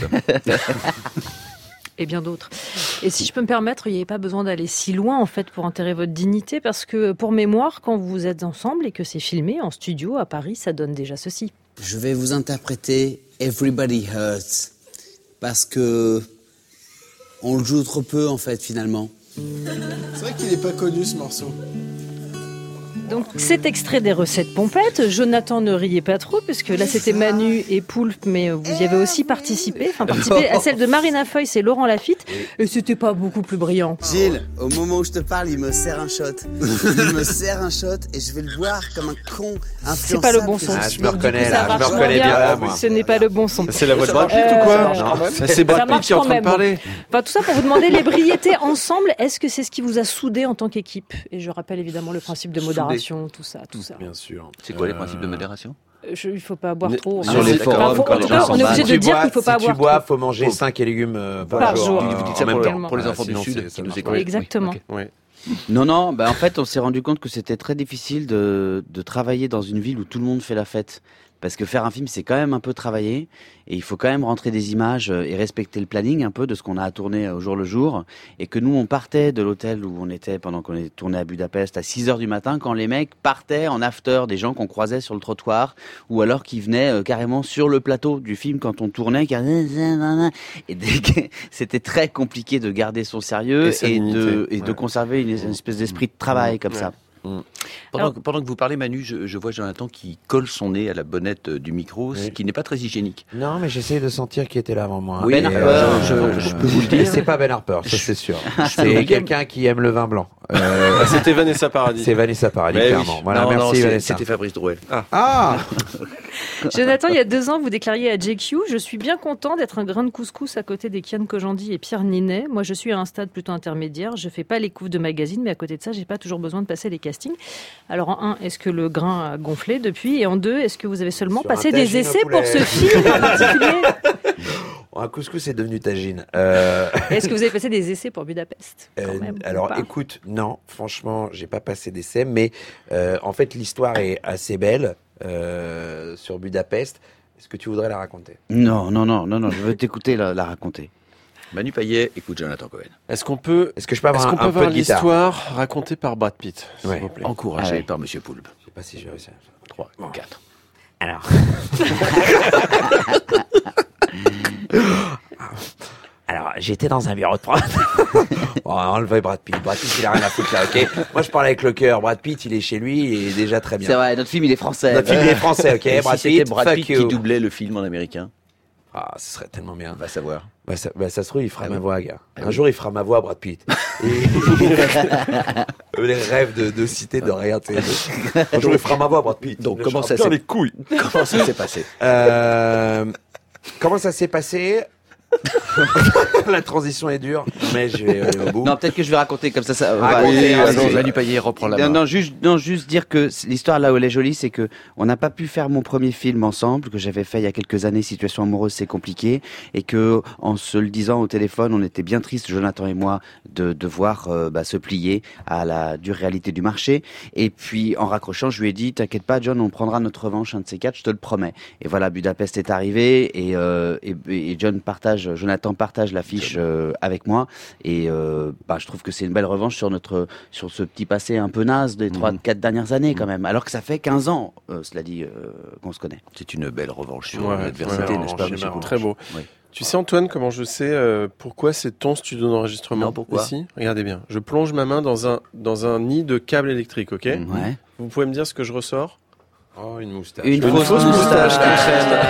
Et bien d'autres. Et si je peux me permettre, il n'y avait pas besoin d'aller si loin en fait pour enterrer votre dignité, parce que pour mémoire, quand vous êtes ensemble et que c'est filmé en studio à Paris, ça donne déjà ceci. Je vais vous interpréter Everybody Hurts parce que on le joue trop peu en fait finalement. C'est vrai qu'il n'est pas connu ce morceau. Donc cet extrait des recettes pompettes, Jonathan ne riait pas trop, puisque là c'était Manu et Poulpe, mais vous y avez aussi participé, enfin participé à celle de Marina Foïs et Laurent Lafitte, et c'était pas beaucoup plus brillant. Gilles, au moment où je te parle, il me sert un shot. Il me sert un shot et je vais le boire comme un con influençable. C'est pas le bon son. Ah, je me Donc, du reconnais, coup, là, ça je marche me moins reconnais bien, là, moi. Ce n'est pas le bon son. C'est la voix de Brad Pitt Euh, ou quoi non. Ça, C'est Brad Ça Pitt marche qui est en quand train de même. parler. Enfin, tout ça pour vous demander les brilletés ensemble, est-ce que c'est ce qui vous a soudé en tant qu'équipe? Et je rappelle évidemment le principe de modération, tout ça, tout ça. Bien sûr. C'est quoi les Euh, principes de modération ? Je, il faut pas boire Mais- trop. Sur les Enfin, forums, faut- quand en les tout gens cas, s'en on est obligé battent. de Tu dire bois- qu'il faut pas si tu boire bois, trop. faut manger cinq légumes euh, par, Par jour. jour. Euh, Vous dites ça en même pour, temps. pour les Voilà, enfants du sinon, Sud c'est- qui ça nous marche écoutent. pas. Exactement. Oui. Non, non, bah en fait, on s'est rendu compte que c'était très difficile de, de travailler dans une ville où tout le monde fait la fête. Parce que faire un film, c'est quand même un peu travailler. Et il faut quand même rentrer des images et respecter le planning un peu de ce qu'on a à tourner au jour le jour. Et que nous, on partait de l'hôtel où on était pendant qu'on est tourné à Budapest à six heures du matin, quand les mecs partaient en after, des gens qu'on croisait sur le trottoir, ou alors qui venaient euh, carrément sur le plateau du film quand on tournait. Qui... Et des- c'était très compliqué de garder son sérieux Et et, sa de, dignité. et de Ouais. conserver une, une espèce d'esprit de travail comme Ouais. ça. Pendant, Alors- que- pendant que vous parlez, Manu, je, je vois Jonathan qui colle son nez à la bonnette euh, du micro, ce Oui. qui n'est pas très hygiénique. Non, mais j'essaie de sentir qui était là avant moi. Oui, Et, Ben euh, Harper, je, je- je peux vous le dire. C'est pas Ben Harper, ça c'est sûr. C'est quelqu'un qui aime le vin blanc. Euh, Ah, C'était Vanessa Paradis. c'est Vanessa Paradis, Mais oui. clairement. Voilà, Non, merci non, c'est- Vanessa. C'était Fabrice Drouel. Ah Jonathan, il y a deux ans, vous déclariez à J Q « Je suis bien content d'être un grain de couscous à côté des Kian Kojandi et Pierre Ninet. Moi, je suis à un stade plutôt intermédiaire. Je fais pas les couves de magazine, mais à côté de ça, j'ai pas toujours besoin de passer les castings. » Alors, en un, est-ce que le grain a gonflé depuis? Et en deux, est-ce que vous avez seulement Sur passé un des tagine au essais poulet. pour ce film en particulier? Un couscous est devenu tagine. Euh, Est-ce que vous avez passé des essais pour Budapest quand Euh, même, ou alors pas écoute, non, franchement, j'ai pas passé d'essai, mais euh, en fait l'histoire est assez belle euh, sur Budapest. Est-ce que tu voudrais la raconter? Non, non, non, non, non, je veux t'écouter la, la raconter. Manu Payet, écoute Jonathan Cohen. Est-ce qu'on peut, Est-ce que je peux avoir est-ce un, qu'on peut un avoir peu de guitare? l'histoire racontée par Brad Pitt, s'il Ouais. vous plaît. Encouragé Ah ouais. par Monsieur Poulpe. Je sais pas si j'ai réussi. à- trois, quatre. Alors. Alors, j'étais dans un bureau de prod. Bon, enlevez Brad Pitt. Brad Pitt, il a rien à foutre là, ok? Moi, je parle avec le cœur. Brad Pitt, il est chez lui et il est déjà très bien. C'est vrai, notre film il est français. Notre film, il est français, ok? Et Brad si c'était Pitt, Brad fuck Pitt you. qui doublait le film en américain, Ah, ce serait tellement bien. va savoir. Bah ça, bah, ça se trouve, il fera Ah ma oui. voix, gars. Ah Un oui. jour, il fera ma voix, Brad Pitt. Et... les rêves de, de cité, de rien. tu sais. Un jour, il fera ma voix, Brad Pitt. Donc, Je comment serai ça plein s'est- les couilles. Comment ça s'est passé? Euh, Comment ça s'est passé? La transition est dure, mais je vais aller au bout. Non, peut-être que je vais raconter comme ça. ça va Racontez, aller. allez, Allons-y. Manu Payet reprend la Non, main. non, juste, non, juste dire que c- l'histoire là où elle est jolie, c'est que on n'a pas pu faire mon premier film ensemble, que j'avais fait il y a quelques années, Situation amoureuse, c'est compliqué, et que en se le disant au téléphone, on était bien tristes, Jonathan et moi, de devoir euh, bah, se plier à la dure réalité du marché. Et puis en raccrochant, je lui ai dit, t'inquiète pas, John, on prendra notre revanche, un de ces quatre, je te le promets. Et voilà, Budapest est arrivé, et, euh, et, et John partage, Jonathan partage l'affiche euh, avec moi, et euh, bah, je trouve que c'est une belle revanche sur notre, sur ce petit passé un peu naze des trois, quatre dernières années quand même. Alors que ça fait quinze ans, euh, cela dit, euh, qu'on se connaît. C'est une belle revanche sur Ouais, l'adversité, ouais, n'est-ce pas, monsieur Poulpe? Très beau. Oui. Tu sais, Antoine, comment je sais euh, pourquoi c'est ton studio d'enregistrement? Non, pourquoi? Ici, regardez bien. Je plonge ma main dans un, dans un nid de câbles électriques, ok? Mhm. Ouais. Vous pouvez me dire ce que je ressors? Oh, une moustache. Une, Une fausse, fausse moustache qui moustache.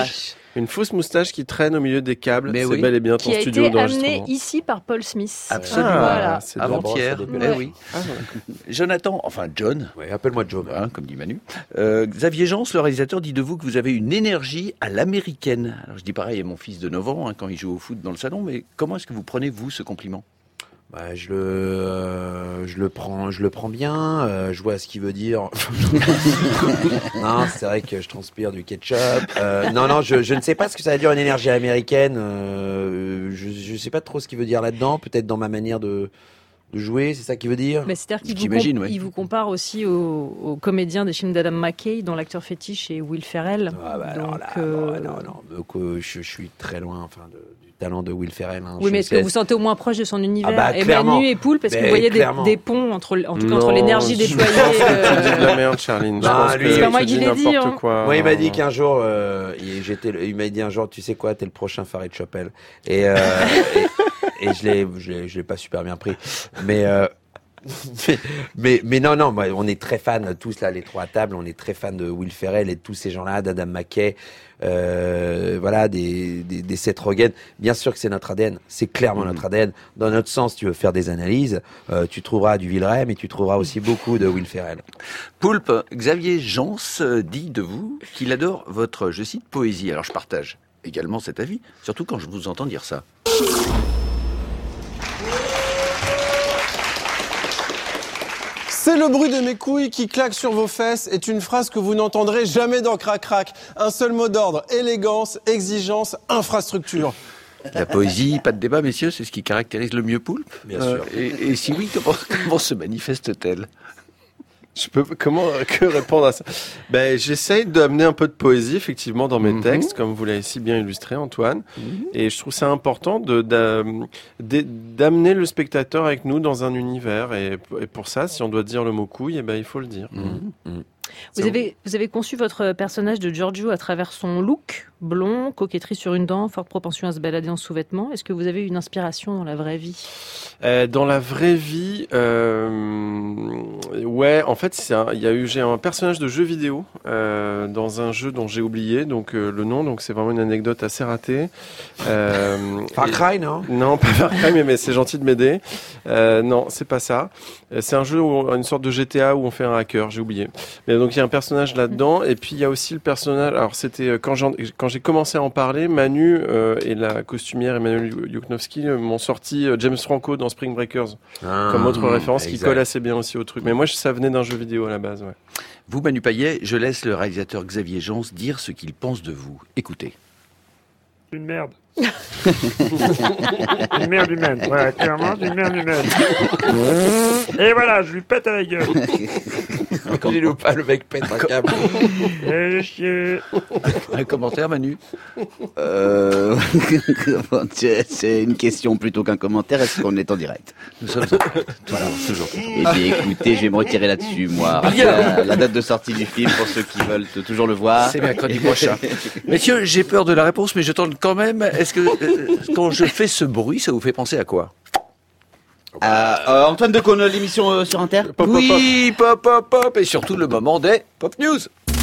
Une fausse moustache qui traîne au milieu des câbles. Mais c'est oui. bel et bien ton Qui a studio été d'enregistrement. amené ici par Paul Smith. Absolument. Ah, Voilà. c'est Avant-hier. bon, Eh ça oui. Ah, ouais. Jonathan, enfin John, Ouais, appelle-moi Joe. hein, comme dit Manu. Euh, Xavier Jans, le réalisateur, dit de vous que vous avez une énergie à l'américaine. Alors je dis pareil à mon fils de neuf ans hein, quand il joue au foot dans le salon, mais comment est-ce que vous prenez vous ce compliment? Bah, je le, euh, je le prends, je le prends bien. Euh, je vois ce qu'il veut dire. Non, c'est vrai que je transpire du ketchup. Euh, non, non, je, je ne sais pas ce que ça veut dire une énergie américaine. Euh, je, je sais pas trop ce qu'il veut dire là-dedans. Peut-être dans ma manière de, de jouer, c'est ça qu'il veut dire. Mais c'est-à-dire qu'il vous, J'imagine, com- ouais. il vous compare aussi aux, aux comédiens des films d'Adam McKay, dont l'acteur fétiche est Will Ferrell. Ah bah alors Donc, là, euh, non, non, non, que je, je suis très loin, enfin, de, du talent de Will Ferrell. Hein. Oui, Je mais est-ce que sais- vous sentez au moins proche de son univers? Ah bah, Et clairement. Manu et Poulpe, est-ce que Mais vous voyez des, clairement. des ponts entre, en tout cas, entre Non, l'énergie je- déployée Je pense que euh, tu dis de la merde, Charline. Je Non, pense lui, que c'est pas moi tu qui dis l'ai dit, n'importe hein. quoi. Moi, il m'a dit qu'un jour, euh, il, j'étais, il m'a dit un jour, tu sais quoi, t'es le prochain Farid Chapelle. Et, euh, et, et je l'ai, je l'ai, je l'ai pas super bien pris. Mais, euh, mais, mais, mais non, non, moi, on est très fans, tous là, les trois à table, on est très fans de Will Ferrell et de tous ces gens-là, d'Adam McKay, euh, voilà, des, des, des Seth Rogen. Bien sûr que c'est notre A D N, c'est clairement notre A D N. Dans notre sens, tu veux faire des analyses, euh, tu trouveras du Villeray, mais tu trouveras aussi beaucoup de Will Ferrell. Poulpe, Xavier Jans dit de vous qu'il adore votre, je cite, poésie. Alors je partage également cet avis, surtout quand je vous entends dire ça. C'est le bruit de mes couilles qui claquent sur vos fesses est une phrase que vous n'entendrez jamais dans Crac Crac. Un seul mot d'ordre, élégance, exigence, infrastructure. La poésie, pas de débat, messieurs, c'est ce qui caractérise le mieux Poulpe. Bien Euh, sûr. Et, et si oui, comment, comment se manifeste-t-elle? Je peux comment que répondre à ça? Ben, j'essaye d'amener un peu de poésie effectivement dans mes Mhm. textes, comme vous l'avez si bien illustré, Antoine. Et je trouve ça important de d'a- d'a- d'amener le spectateur avec nous dans un univers. Et, et pour ça, si on doit dire le mot couille, eh ben il faut le dire. Vous avez, vous avez conçu votre personnage de Giorgio à travers son look, blond, coquetterie sur une dent, forte propension à se balader en sous-vêtements. Est-ce que vous avez eu une inspiration dans la vraie vie? Euh, dans la vraie vie, euh, ouais, en fait, c'est un- il y a eu j'ai un personnage de jeu vidéo euh, dans un jeu dont j'ai oublié donc euh, le nom, donc c'est vraiment une anecdote assez ratée. Euh, Far et- Cry, non? Non, pas Far Cry, mais, mais c'est gentil de m'aider. Euh, non, c'est pas ça. Euh, C'est un jeu, où, une sorte de G T A où on fait un hacker, j'ai oublié. Mais donc il y a un personnage là-dedans, et puis il y a aussi le personnage. Alors c'était euh, quand j'en- quand j'ai commencé à en parler, Manu euh, et la costumière Emmanuel Yuknowski euh, m'ont sorti euh, James Franco dans Spring Breakers Ah, comme autre référence qui exact. colle assez bien aussi au truc. Mais moi, je- ça venait d'un jeu vidéo à la base. Ouais. Vous, Manu Payet, je laisse le réalisateur Xavier Jans dire ce qu'il pense de vous. Écoutez. Une merde. Une merde humaine. Ouais, clairement, c'est une merde humaine. Et voilà, je lui pète à la gueule. Il ou pas, le mec pète un câble. Et chier. Un commentaire, Manu? Euh... comment dire, c'est une question plutôt qu'un commentaire. Est-ce qu'on est en direct? Nous sommes en voilà, toujours. Eh bien, écoutez, je vais me retirer là-dessus, moi. Bien. La, la date de sortie du film, pour ceux qui veulent t- toujours le voir. C'est mercredi prochain. Messieurs, j'ai peur de la réponse, mais je tente quand même. Est-ce que euh, quand je fais ce bruit, ça vous fait penser à quoi? Euh, euh, Antoine Decaune, l'émission euh, sur Inter. Pop, oui, pop, pop, pop, et surtout le moment des Pop News.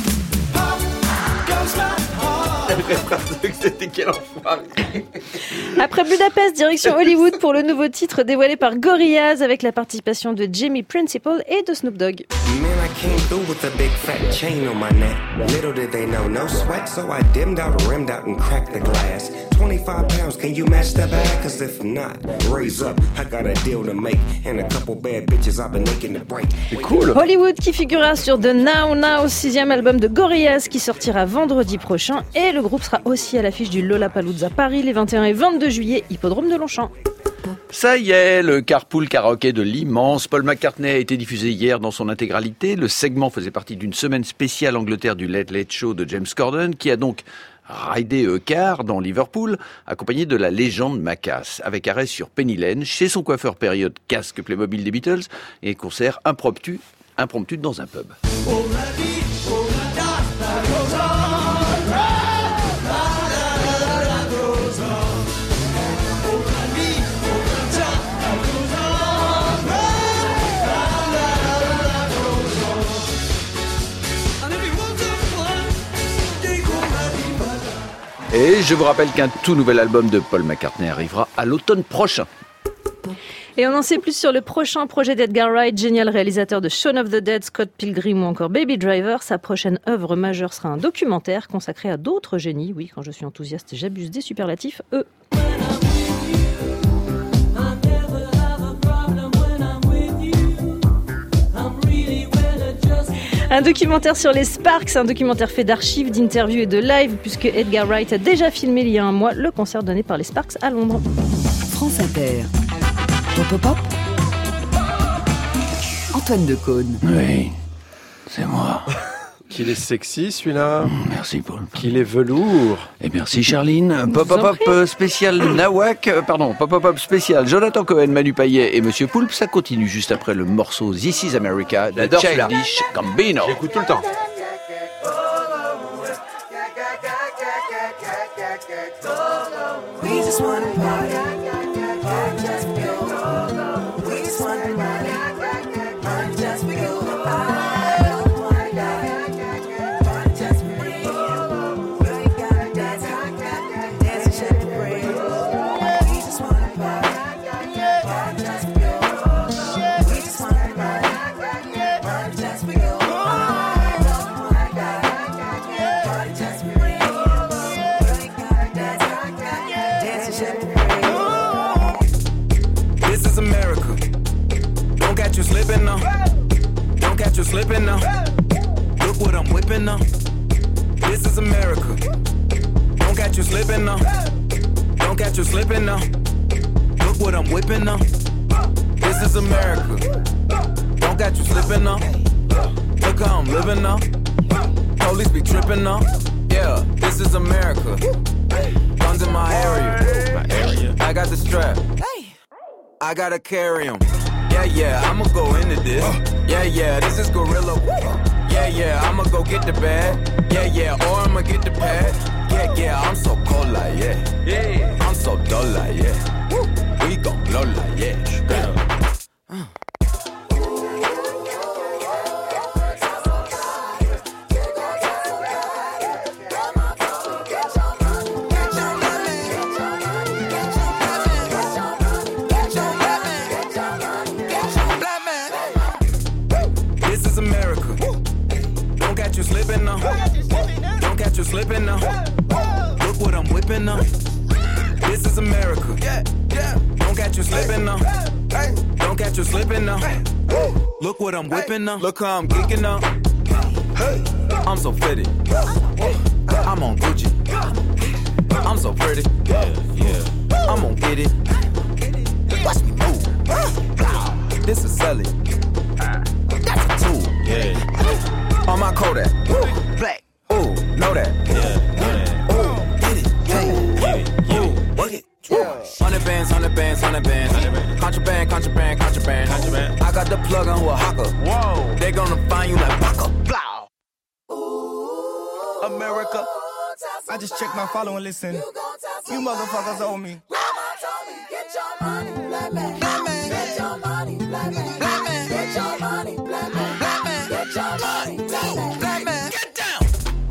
C'était quel enfoiré. Après Budapest, direction Hollywood pour le nouveau titre dévoilé par Gorillaz avec la participation de Jamie Principle et de Snoop Dogg. Man, I came through with a big fat chain on my neck. Little did they know, no sweat, so I dimmed out, rimmed out, and cracked the glass. twenty-five pounds, can you match that bag? Cause if not, raise up, I got a deal to make. And a couple bad bitches I've been making to break. Cool. Hollywood qui figurera sur The Now Now, sixième album de Gorillaz qui sortira vendredi prochain. Et le groupe sera aussi à l'affiche du Lollapalooza Paris les vingt et un et vingt-deux juillet, hippodrome de Longchamp. Ça y est, le carpool karaoké de l'immense Paul McCartney a été diffusé hier dans son intégralité. Le segment faisait partie d'une semaine spéciale Angleterre du Late Late Show de James Corden, qui a donc ridé e car dans Liverpool, accompagné de la légende Macass, avec arrêt sur Penny Lane, chez son coiffeur période casque Playmobil des Beatles, et concert impromptu, impromptu dans un pub. Et Et je vous rappelle qu'un tout nouvel album de Paul McCartney arrivera à l'automne prochain. Et on en sait plus sur le prochain projet d'Edgar Wright, génial réalisateur de Shaun of the Dead, Scott Pilgrim ou encore Baby Driver. Sa prochaine œuvre majeure sera un documentaire consacré à d'autres génies. Oui, quand je suis enthousiaste, j'abuse des superlatifs, eux. Un documentaire sur les Sparks, un documentaire fait d'archives, d'interviews et de live, puisque Edgar Wright a déjà filmé il y a un mois le concert donné par les Sparks à Londres. France Inter. Pop, pop, pop. Antoine Decaune. Oui, c'est moi. Qu'il est sexy celui-là. Merci Paul. Qu'il est velours. Et merci Charline. Pop Pop Pop spécial Nawak, euh, pardon, Pop Pop Pop spécial Jonathan Cohen, Manu Payet et Monsieur Poulpe. Ça continue juste après le morceau This Is America de J'adore celui-là. Childish Gambino. J'écoute tout le temps. We just wanna party. Just for you. We just wanna party. Just for you. Just for me. We gotta dance, dance and shake the breeze. We just wanna party. Just for you. We just wanna party. Just for you. Party just for me. We gotta dance, dance and shake the breeze. This is America. Don't catch you slipping now. Don't catch you slipping now. Look what I'm whipping now. This is America. Don't catch you slipping now. Don't catch you slipping now. Look what I'm whipping now. This is America. Don't catch you slipping now. Look how I'm living now. Police be tripping now. Yeah, this is America. Guns in my area. My area. I got the strap. I gotta carry 'em. Yeah, yeah, I'ma go into this. Yeah, yeah, this is gorilla. Yeah, yeah, I'ma go get the bag. Yeah, yeah, or I'ma get the pad. Yeah, yeah, I'm so cold like yeah. Yeah, I'm so dull like yeah. We gon' blow like yeah. Uh. This is America. Don't catch you slipping now. Don't catch you slipping now. Look what I'm whipping now. This is America. Don't catch you slipping now. Don't catch you slipping now. Look what I'm whipping now. Look how I'm geeking now. I'm so fitted. I'm on Gucci. I'm so pretty. Yeah, yeah. I'm gonna get it. Watch me move. This is Sally. That's a tool. Yeah. On my Kodak. Black. Ooh, know that. Yeah, know that. Ooh, get it. Hey. Get it. Get it. Work it. Hundred bands, hundred bands, hundred bands. Contraband, contraband, contraband. Contraband. I got the plug on who a hawker. Whoa. They gonna find you like Paco. Blow. America. I just checked my follow and listen. You motherfuckers owe me. Get your money, black man. Black man. Get your money, black man. Black man. Get your money, black man. Black man. Get your money, black man. Black man. Get down.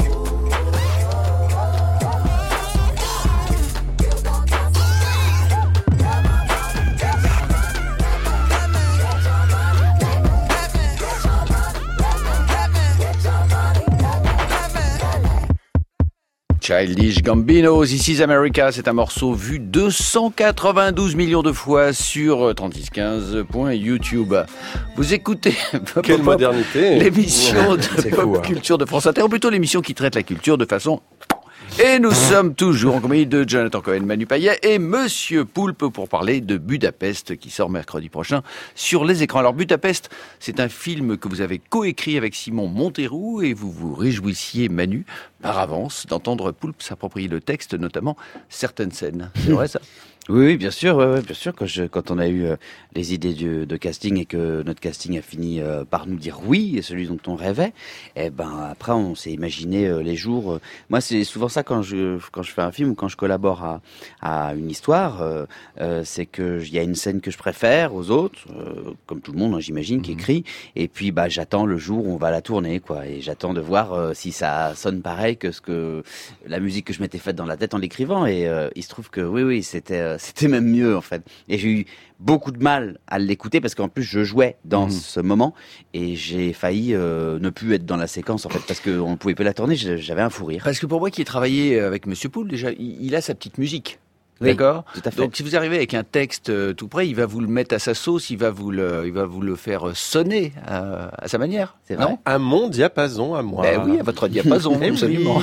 Childish Gambino, This Is America, c'est un morceau vu deux cent quatre-vingt-douze millions de fois sur trente-six quinze point YouTube. Vous écoutez Pop, Quelle Pop, modernité. L'émission Ouais, de c'est Pop fou, hein. Culture de France Inter, ou plutôt l'émission qui traite la culture de façon... Et nous sommes toujours en compagnie de Jonathan Cohen, Manu Payet et Monsieur Poulpe pour parler de Budapest qui sort mercredi prochain sur les écrans. Alors Budapest, c'est un film que vous avez coécrit avec Simon Monteiro et vous vous réjouissiez, Manu, par avance, d'entendre Poulpe s'approprier le texte, notamment certaines scènes. C'est vrai ça ? Oui, oui, bien sûr, ouais, ouais, bien sûr. Quand, je, quand on a eu euh, les idées de, de casting et que notre casting a fini euh, par nous dire oui, et celui dont on rêvait, et ben après on s'est imaginé euh, les jours. Euh, moi, c'est souvent ça quand je quand je fais un film ou quand je collabore à, à une histoire, euh, euh, c'est que il y a une scène que je préfère aux autres, euh, comme tout le monde, hein, j'imagine, qui écrit. Et puis bah j'attends le jour où on va la tourner, quoi. Et j'attends de voir euh, si ça sonne pareil que ce que la musique que je m'étais faite dans la tête en l'écrivant. Et euh, il se trouve que oui, oui, c'était euh, c'était même mieux en fait. Et j'ai eu beaucoup de mal à l'écouter parce qu'en plus je jouais dans mmh. ce moment et j'ai failli euh, ne plus être dans la séquence en fait parce qu'on ne pouvait pas la tourner. J'avais un fou rire. Parce que pour moi qui ai travaillé avec Monsieur Poul, déjà, il, il a sa petite musique. Oui, d'accord. Tout à fait. Donc si vous arrivez avec un texte euh, tout près, il va vous le mettre à sa sauce, il va vous le, il va vous le faire sonner euh, à sa manière. C'est vrai. Non, à mon diapason, à moi. Ben oui, à votre diapason, absolument.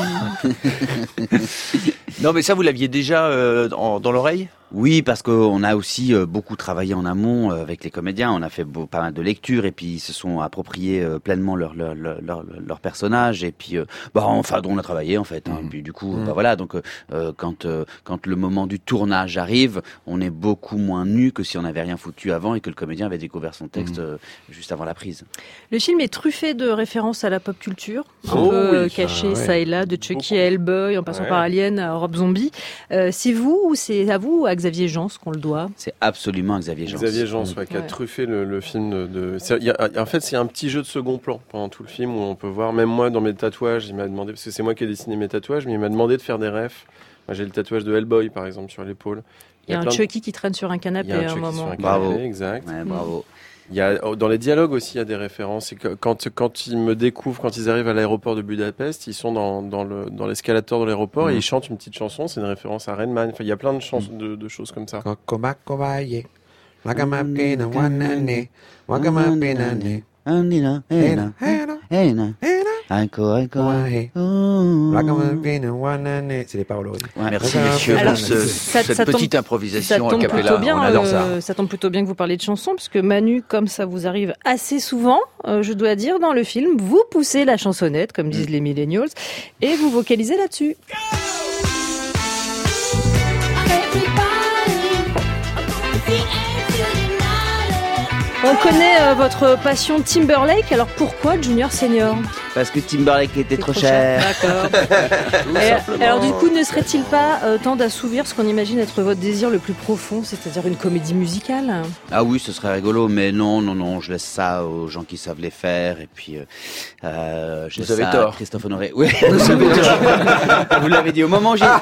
Non, mais ça, vous l'aviez déjà euh, en, dans l'oreille ? Oui, parce qu'on a aussi euh, beaucoup travaillé en amont euh, avec les comédiens. On a fait beau, pas mal de lectures et puis ils se sont appropriés euh, pleinement leur leur leur leur, leur personnage et puis euh, bah enfin on a travaillé en fait. Hein, mmh. Puis du coup, mmh. bah voilà. Donc euh, quand euh, quand le moment du tournage arrive, on est beaucoup moins nu que si on n'avait rien foutu avant et que le comédien avait découvert son texte mmh. euh, juste avant la prise. Le film est truffé de références à la pop culture, un oh, peu oui, caché ouais. ça et là, de Chucky à Hellboy, en passant ouais. par Alien à Rob Zombie. Euh, c'est vous ou c'est à vous ou à Xavier Jeans qu'on le doit ? C'est absolument Xavier Jeans. Xavier Jeans, ouais, qui a ouais. truffé le, le film de. de c'est, y a, en fait, c'est un petit jeu de second plan pendant tout le film où on peut voir. Même moi, dans mes tatouages, il m'a demandé parce que c'est moi qui ai dessiné mes tatouages, mais il m'a demandé de faire des refs. Moi, j'ai le tatouage de Hellboy, par exemple, sur l'épaule. Il y a, il y a un Chucky de... qui traîne sur un canapé à un, un moment. Sur un canapé, bravo. Exact. Ouais, bravo. Il y a, dans les dialogues aussi, il y a des références. Et que, quand, quand ils me découvrent, quand ils arrivent à l'aéroport de Budapest, ils sont dans, dans, le, dans l'escalator de l'aéroport mmh. et ils chantent une petite chanson. C'est une référence à Rain Man. Enfin, il y a plein de, chansons, de, de choses comme ça. C'est les paroles. Ouais, merci messieurs pour ce, ça, cette ça petite tombe, improvisation a cappella. On adore euh, ça. Ça tombe plutôt bien que vous parliez de chansons, parce que Manu, comme ça vous arrive assez souvent, euh, je dois dire, dans le film, vous poussez la chansonnette, comme disent mm. les millennials, et vous vocalisez là-dessus. On connaît euh, votre passion Timberlake, alors pourquoi Junior Senior ? Parce que Timberlake était trop, trop cher. cher. D'accord. Et, alors du coup, ne serait-il pas euh, temps d'assouvir ce qu'on imagine être votre désir le plus profond, c'est-à-dire une comédie musicale ? Ah oui, ce serait rigolo, mais non, non, non, je laisse ça aux gens qui savent les faire, et puis euh, je vous laisse avez ça tort. à Christophe Honoré. Oui, vous avez tort. Vous l'avez dit au moment où j'ai...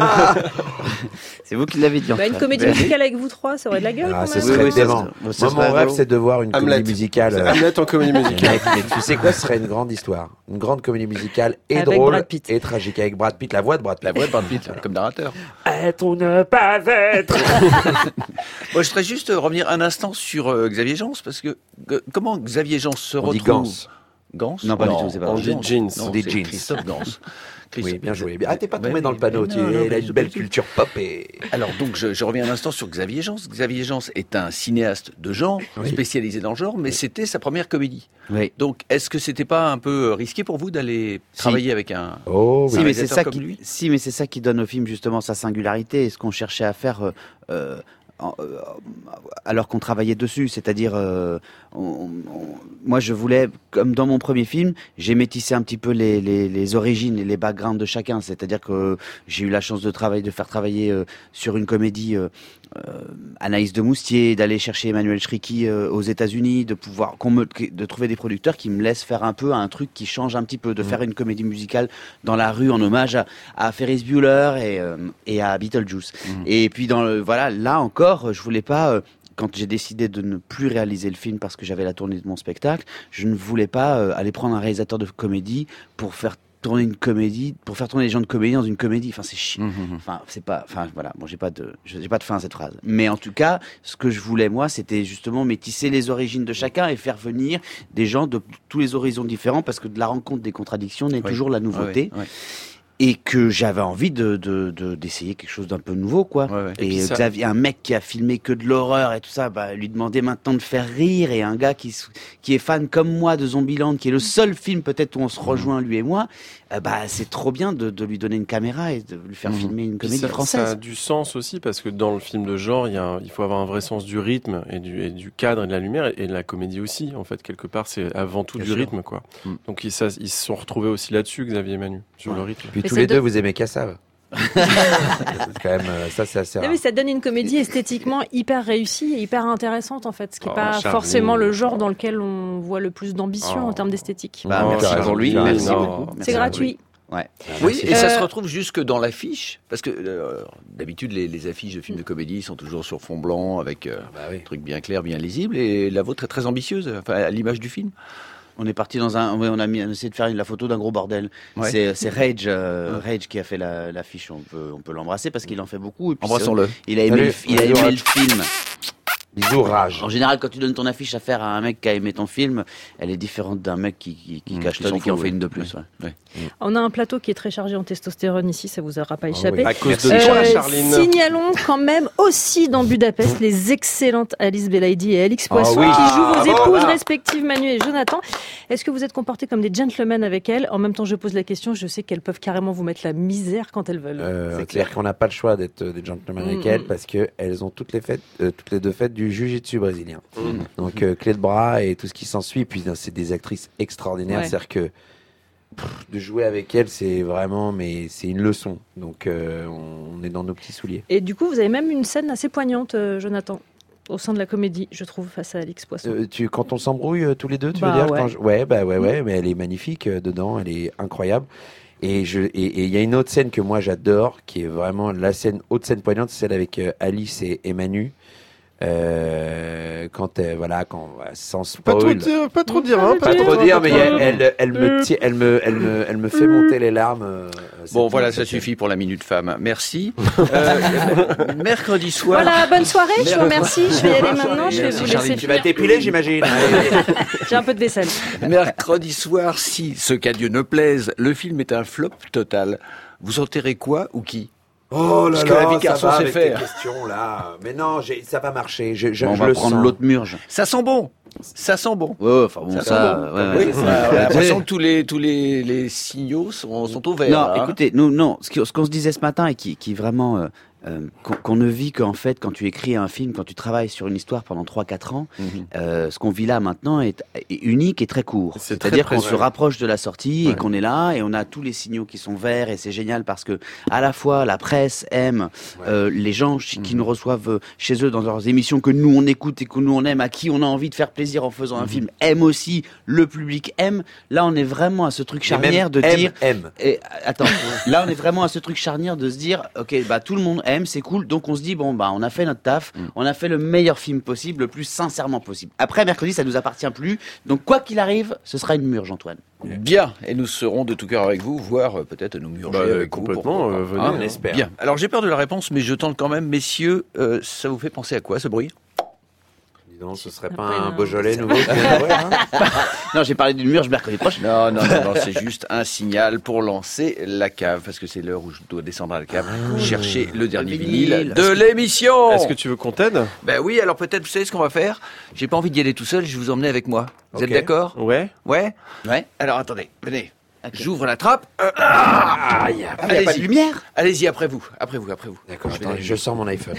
C'est vous qui l'avez dit. Bah, une comédie musicale avec vous trois, ça aurait de la gueule. Ah, quand ce même. serait oui, dément. oui, Moi, mon rêve, c'est de voir une Hamlet. comédie musicale. C'est Hamlet en comédie musicale. Mais tu sais quoi, ce serait une grande histoire. Une grande comédie musicale et avec drôle Brad Pitt. et tragique avec Brad Pitt, la voix de Brad Pitt. La voix de Brad Pitt, comme narrateur. Être ou ne pas être. Moi, je voudrais juste revenir un instant sur euh, Xavier Jeans, parce que euh, comment Xavier Jeans se On dit retrouve Gans. Gans Non, pas du tout, c'est pas On vrai. dit jeans. Non, On dit c'est jeans. Christophe Gans. Oui, bien joué. Ah, t'es pas tombé Ouais, dans le panneau, mais tu non, non, as mais une je- belle culture pop et... Alors donc je, je reviens un instant sur Xavier Jeans. Xavier Jeans est un cinéaste de genre, Oui. spécialisé dans le genre, mais c'était sa première comédie. Oui. Donc est-ce que c'était pas un peu risqué pour vous d'aller travailler avec un Oh, Si, oui. mais c'est réalisateur ça comme qui, lui si, mais c'est ça qui donne au film justement sa singularité et ce qu'on cherchait à faire euh, euh, en- euh, alors qu'on travaillait dessus. C'est-à-dire, euh, on- on- moi je voulais, comme dans mon premier film, j'ai métissé un petit peu les, les, les origines et les backgrounds de chacun. C'est-à-dire que j'ai eu la chance de travailler, de faire travailler euh, sur une comédie euh, euh, Anaïs de Moustier, d'aller chercher Emmanuel Chriqui euh, aux États-Unis, de pouvoir qu'on me, de trouver des producteurs qui me laissent faire un peu un truc qui change un petit peu, de mmh. faire une comédie musicale dans la rue en hommage à, à Ferris Bueller et, euh, et à Beetlejuice. Mmh. Et puis dans le, voilà, là encore, je voulais pas. Euh, quand j'ai décidé de ne plus réaliser le film parce que j'avais la tournée de mon spectacle, je ne voulais pas euh, aller prendre un réalisateur de comédie pour faire tourner une comédie, pour faire tourner les gens de comédie dans une comédie. Enfin, c'est chiant. Mmh. Enfin, c'est pas, enfin, voilà. Bon, j'ai pas de, j'ai pas de fin à cette phrase. Mais en tout cas, ce que je voulais, moi, c'était justement métisser les origines de chacun et faire venir des gens de tous les horizons différents parce que de la rencontre des contradictions n'est oui. toujours la nouveauté. Oui, oui. et que j'avais envie de, de, de d'essayer quelque chose d'un peu nouveau, quoi. Ouais, ouais. Et, et ça... Xavier, un mec qui a filmé que de l'horreur et tout ça, bah, lui demander maintenant de faire rire, et un gars qui, qui est fan comme moi de Zombieland, qui est le seul film peut-être où on se rejoint, lui et moi, euh, bah, c'est trop bien de, de lui donner une caméra et de lui faire mmh. filmer une comédie ça, française. Ça a du sens aussi, parce que dans le film de genre, il, y a un, il faut avoir un vrai sens du rythme et du, et du cadre et de la lumière, et, et de la comédie aussi, en fait, quelque part, c'est avant tout bien du sûr. rythme, quoi. Mmh. Donc ils, ça, ils se sont retrouvés aussi là-dessus, Xavier et Manu, sur ouais. le rythme. Puis tous les deux, de... vous aimez Kassav. C'est quand même, ça, c'est assez rare. Non, mais ça donne une comédie esthétiquement hyper réussie et hyper intéressante, en fait, ce qui n'est oh, pas Charlie. forcément le genre dans lequel on voit le plus d'ambition oh. en termes d'esthétique. Bah, oh, merci pour lui, merci non. beaucoup. C'est gratuit. Ouais. Oui, et euh... ça se retrouve jusque dans l'affiche, parce que euh, d'habitude les, les affiches de films de comédie sont toujours sur fond blanc avec euh, ah bah oui. un truc bien clair, bien lisible, et la vôtre est très ambitieuse, enfin, à l'image du film. On est parti dans un, on a mis, on a essayé de faire la photo d'un gros bordel. Ouais. C'est, c'est Rage, euh, ouais. Rage qui a fait la, l'affiche. On peut, on peut l'embrasser parce qu'il en fait beaucoup. Embrassons-le. Il a aimé, le, il a aimé le film. Bisous, Rage. En général, quand tu donnes ton affiche à faire à un mec qui a aimé ton film, elle est différente d'un mec qui, qui, qui mmh, cachetonne et qui en fait une de plus. Ouais. Ouais. Mmh. On a un plateau qui est très chargé en testostérone ici, ça vous aura pas échappé. Oh oui. À cause de euh, toi, Charline. Signalons quand même aussi dans Budapest les excellentes Alice Belaïdi et Alix Poisson oh oui. qui jouent vos épouses oh, voilà. respectives, Manu et Jonathan. Est-ce que vous êtes comportés comme des gentlemen avec elles? En même temps, je pose la question, je sais qu'elles peuvent carrément vous mettre la misère quand elles veulent. Euh, c'est clair qu'on n'a pas le choix d'être des gentlemen mmh. avec elles parce qu'elles ont toutes les, fêtes, euh, toutes les deux fêtes du jiu-jitsu brésilien. Mmh. Donc euh, clé de bras et tout ce qui s'ensuit. Puis c'est des actrices extraordinaires. Ouais. C'est-à-dire que pff, de jouer avec elles, c'est vraiment, mais c'est une leçon. Donc euh, on est dans nos petits souliers. Et du coup, vous avez même une scène assez poignante, euh, Jonathan, au sein de la comédie, je trouve, face à Alix Poisson. Euh, tu, quand on s'embrouille euh, tous les deux, tu bah, veux dire ouais. quand je... ouais, bah ouais, ouais, mmh. mais elle est magnifique euh, dedans, elle est incroyable. Et je et il y a une autre scène que moi j'adore, qui est vraiment la scène, autre scène poignante, c'est celle avec euh, Alice et, et Manu. Euh, quand euh, voilà, quand euh, sans spoil, pas trop dire, pas trop dire, hein, pas, pas trop dire, mais elle, elle, elle me, tire, elle me, elle me, elle me fait monter les larmes. Euh, bon, voilà, ça suffit pour la minute femme. Merci. euh, mercredi soir. Voilà, bonne soirée. Je vous remercie. Je vais y aller maintenant. Je vais vous laisser. Tu vas t'épiler, j'imagine. J'ai un peu de vaisselle. Mercredi soir, si ce qu'à Dieu ne plaise, le film est un flop total, vous enterrez quoi ou qui? Oh là Parce là, que la vie de garçon sait faire. Questions là, mais non, j'ai, ça va marcher. Je, je, bon, on je va le prendre sens. l'autre murge. Ça sent bon. Ça sent bon. Ouais, enfin bon, ça. ça bon. Ouais, oui, ouais, ça, on a l'impression que tous les tous les les signaux sont sont au vert. Non, hein. écoutez, nous non, ce, qui, ce qu'on se disait ce matin et qui qui vraiment euh, euh, qu'on, qu'on ne vit qu'en fait quand tu écris un film, quand tu travailles sur une histoire pendant trois quatre ans, mm-hmm. euh, ce qu'on vit là maintenant est, est unique et très court. C'est C'est-à-dire très qu'on se rapproche de la sortie ouais. et qu'on est là et on a tous les signaux qui sont verts et c'est génial parce que à la fois la presse aime ouais. euh, les gens ch- mm-hmm. qui nous reçoivent chez eux dans leurs émissions que nous on écoute et que nous on aime, à qui on a envie de faire plaisir en faisant mm-hmm. un film, aime aussi, le public aime. Là on est vraiment à ce truc charnière de aime, dire aime. Et, attends, là on est vraiment à ce truc charnière de se dire ok bah tout le monde aime, c'est cool, donc on se dit bon bah on a fait notre taf, mm. on a fait le meilleur film possible, le plus sincèrement possible. Après mercredi ça nous appartient plus, donc quoi qu'il arrive ce sera une murge, Antoine. Bien, et nous serons de tout cœur avec vous, voire euh, peut-être nous murger bah, avec complètement, vous. Euh, venez, ah, on espère. Bien, alors j'ai peur de la réponse, mais je tente quand même, messieurs, euh, ça vous fait penser à quoi ce bruit? Non, ce serait pas un Beaujolais nouveau qui vient d'ouvrir, hein? Non, j'ai parlé d'une murge mercredi prochain. Non, non, non, non c'est juste un signal pour lancer la cave, parce que c'est l'heure où je dois descendre à la cave, ah, chercher le dernier vinyle, vinyle de l'émission. Est-ce que tu veux qu'on t'aide? Ben oui, alors peut-être, vous savez ce qu'on va faire? J'ai pas envie d'y aller tout seul, je vais vous emmener avec moi. Vous okay. êtes d'accord? Ouais. Ouais? Ouais. Alors attendez, venez. Okay. J'ouvre la trappe. Euh, ah, il n'y a, a pas de lumière. Allez-y, après vous, après vous, après vous. D'accord, je, je sors mon iPhone.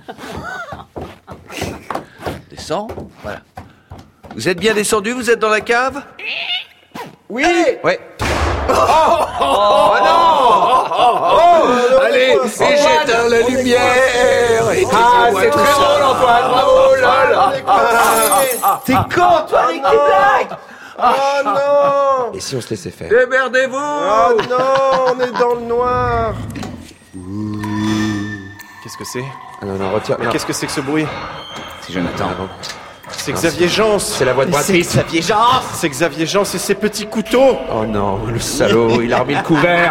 Descends, voilà. Vous êtes bien descendu, vous êtes dans la cave? Oui. Hey ouais. Oh, oh, oh, oh non oh, oh, oh, allez, et j'éteins la lumière. Ah, c'est très drôle, Antoine. Bravo, lol. T'es con, Antoine, avec tes blagues. Oh non! Et si on se laissait faire? Démerdez-vous! Oh non, on est dans le noir. Qu'est-ce que c'est? Ah non, non, retire. Qu'est-ce que c'est que ce bruit? C'est Jonathan. C'est Xavier Jean. C'est la voix de C'est Xavier Jean. C'est Xavier Jean, c'est ses petits couteaux. Oh non, le salaud, il a remis le couvert.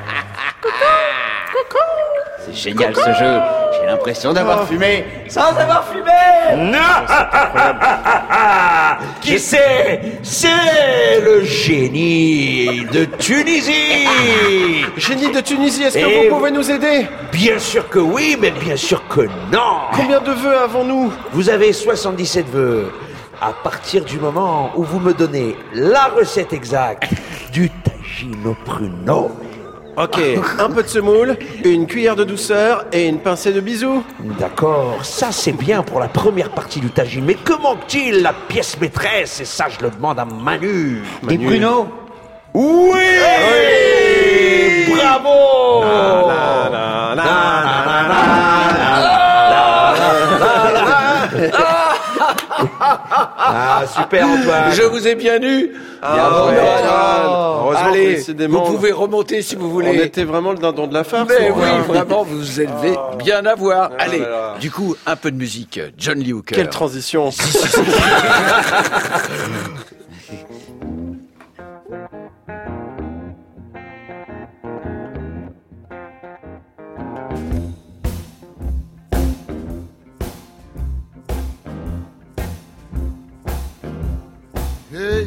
C'est génial ce jeu. J'ai l'impression d'avoir oh. fumé sans avoir fumé. Non. Qui qui c'est? C'est le génie de Tunisie. Génie de Tunisie, est-ce que Et vous pouvez nous aider? Bien sûr que oui, mais bien sûr que non. Combien de vœux avons-nous? Vous avez soixante-dix-sept vœux. À partir du moment où vous me donnez la recette exacte du tagine au pruneau. Ok, un peu de semoule, une cuillère de douceur et une pincée de bisous. D'accord, ça c'est bien pour la première partie du tagine. Mais que manque-t-il, la pièce maîtresse? Et ça, je le demande à Manu. Des pruneaux? Oui, oui. Bravo. La, la, la, la, la, la, la. Ah, super Antoine. Je vous ai bien eu. Ah, ouais. Heureusement, Allez, décidément, vous pouvez remonter si vous voulez. On était vraiment le dindon de la farce. Mais on oui, va. vraiment, vous vous élevez bien à voir. Ah Allez, là là. du coup, un peu de musique. John Lee Hooker. Quelle transition. Hey,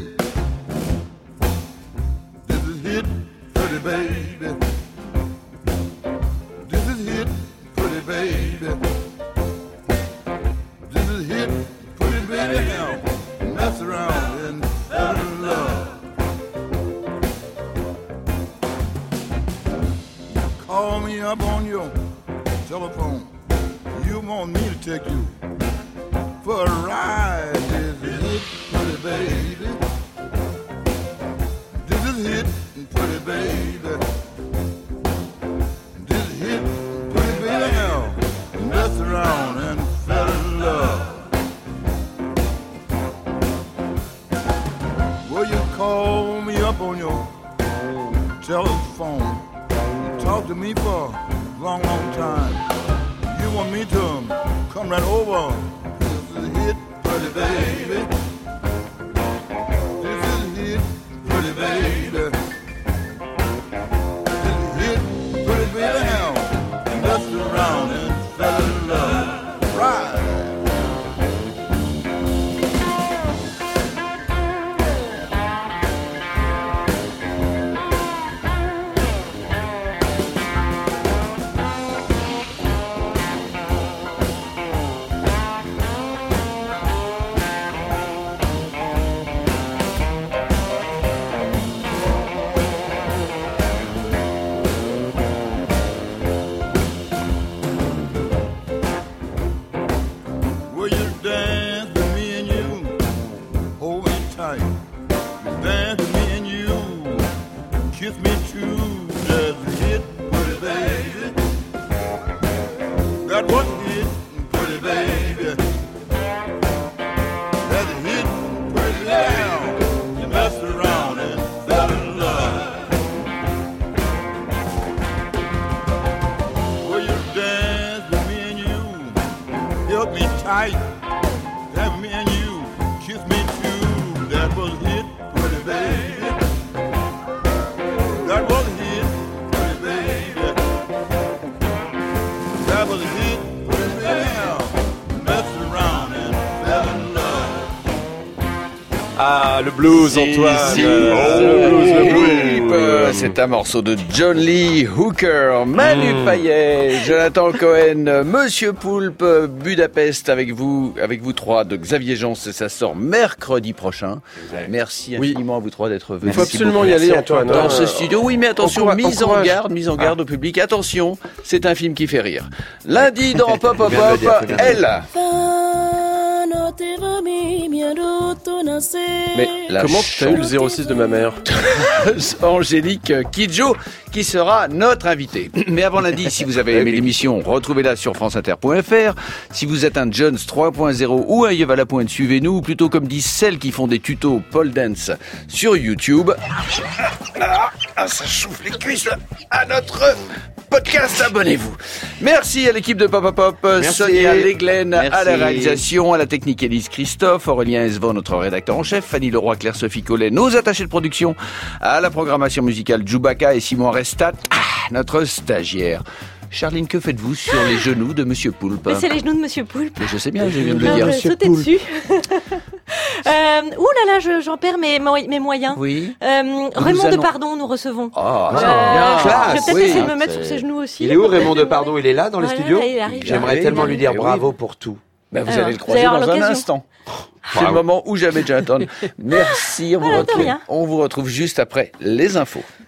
this is hit, pretty baby. This is hit, pretty baby. This is hit, pretty baby. Now, mess around and fall in love. Call me up on your telephone. You want me to take you for a ride? This is hit, pretty baby. This is hit, pretty baby. This is hit, pretty baby. Now, mess around and fell in love. Well, you call me up on your telephone. You talk to me for a long, long time. You want me to come right over. This is hit, pretty baby. This is hit, pretty baby. This is hit, pretty baby. Now, messed around and fell in love. Right. Will you dance with me and you? Hold me tight. Dance with me and you. Kiss me too. Just hit, pretty baby. That was hit, pretty baby. That's a hit, pretty baby. You messed around and fell in love. Will you dance with me and you? Help me tight. That me and you. Kiss me too. That was hit, pretty baby. That was hit, pretty baby. That was hit, pretty baby. Messed around and fell in love. Ah, le blues, Antoine. Si, si. Euh, le blues, le blues. Euh, C'est un morceau de John Lee Hooker, Manu Mm. Payet, Jonathan Cohen, Monsieur Poulpe, Budapest avec vous, avec vous trois, de Xavier Jean, ça sort mercredi prochain. Merci infiniment à vous trois d'être venus. Il faut absolument y aller, Antoine. Dans Euh, ce studio, oui, mais attention, encourage- mise en encourage. garde, mise en garde au public. Attention, c'est un film qui fait rire. Lundi dans Pop Pop Faut bien le Pop, dire, faut bien le dire. elle. Mais La comment t'as eu le zéro six de ma mère? Angélique Kidjo, qui sera notre invitée. Mais avant lundi, si vous avez aimé l'émission, retrouvez-la sur franceinter point f r. Si vous êtes un Jones trois point zéro ou un Yevala Pointe, suivez-nous, ou plutôt comme disent celles qui font des tutos pole dance sur YouTube. Ah, ah, ça chauffe les cuisses là. À notre podcast, abonnez-vous. Merci à l'équipe de Pop Pop Pop, Merci. Sonia Leglen à la Merci. réalisation, à la technique Élise Christophe, Aurélien Esvon, notre rédacteur en chef, Fanny Leroy, Claire-Sophie Collet, nos attachés de production, à la programmation musicale Djoubaka et Simon Restat, ah, notre stagiaire. Charline, que faites-vous sur les genoux de Monsieur Poulpe? Mais c'est les genoux de Monsieur Poulpe. Mais je sais bien, je viens de le Ah, dire. bah, sautez dessus. Euh, ouh là là, je- j'en perds mes, mo- mes moyens. Oui. Euh, Raymond allons- Depardon, nous recevons. Ah, Euh, c'est bien. je vais Classe, peut-être oui. essayer de me mettre C'est- sur ses genoux aussi. Il est où Raymond Depardon? Il est là dans les Voilà, studios? il arrive. J'aimerais Il tellement arrive. lui dire Eh oui. bravo pour tout. Ben, vous Alors, allez le vous croiser allez avoir dans un l'occasion. instant. C'est Bravo. le moment ou jamais, Jonathan. Merci, on vous, Voilà, de retrouve, rien. on vous retrouve juste après les infos.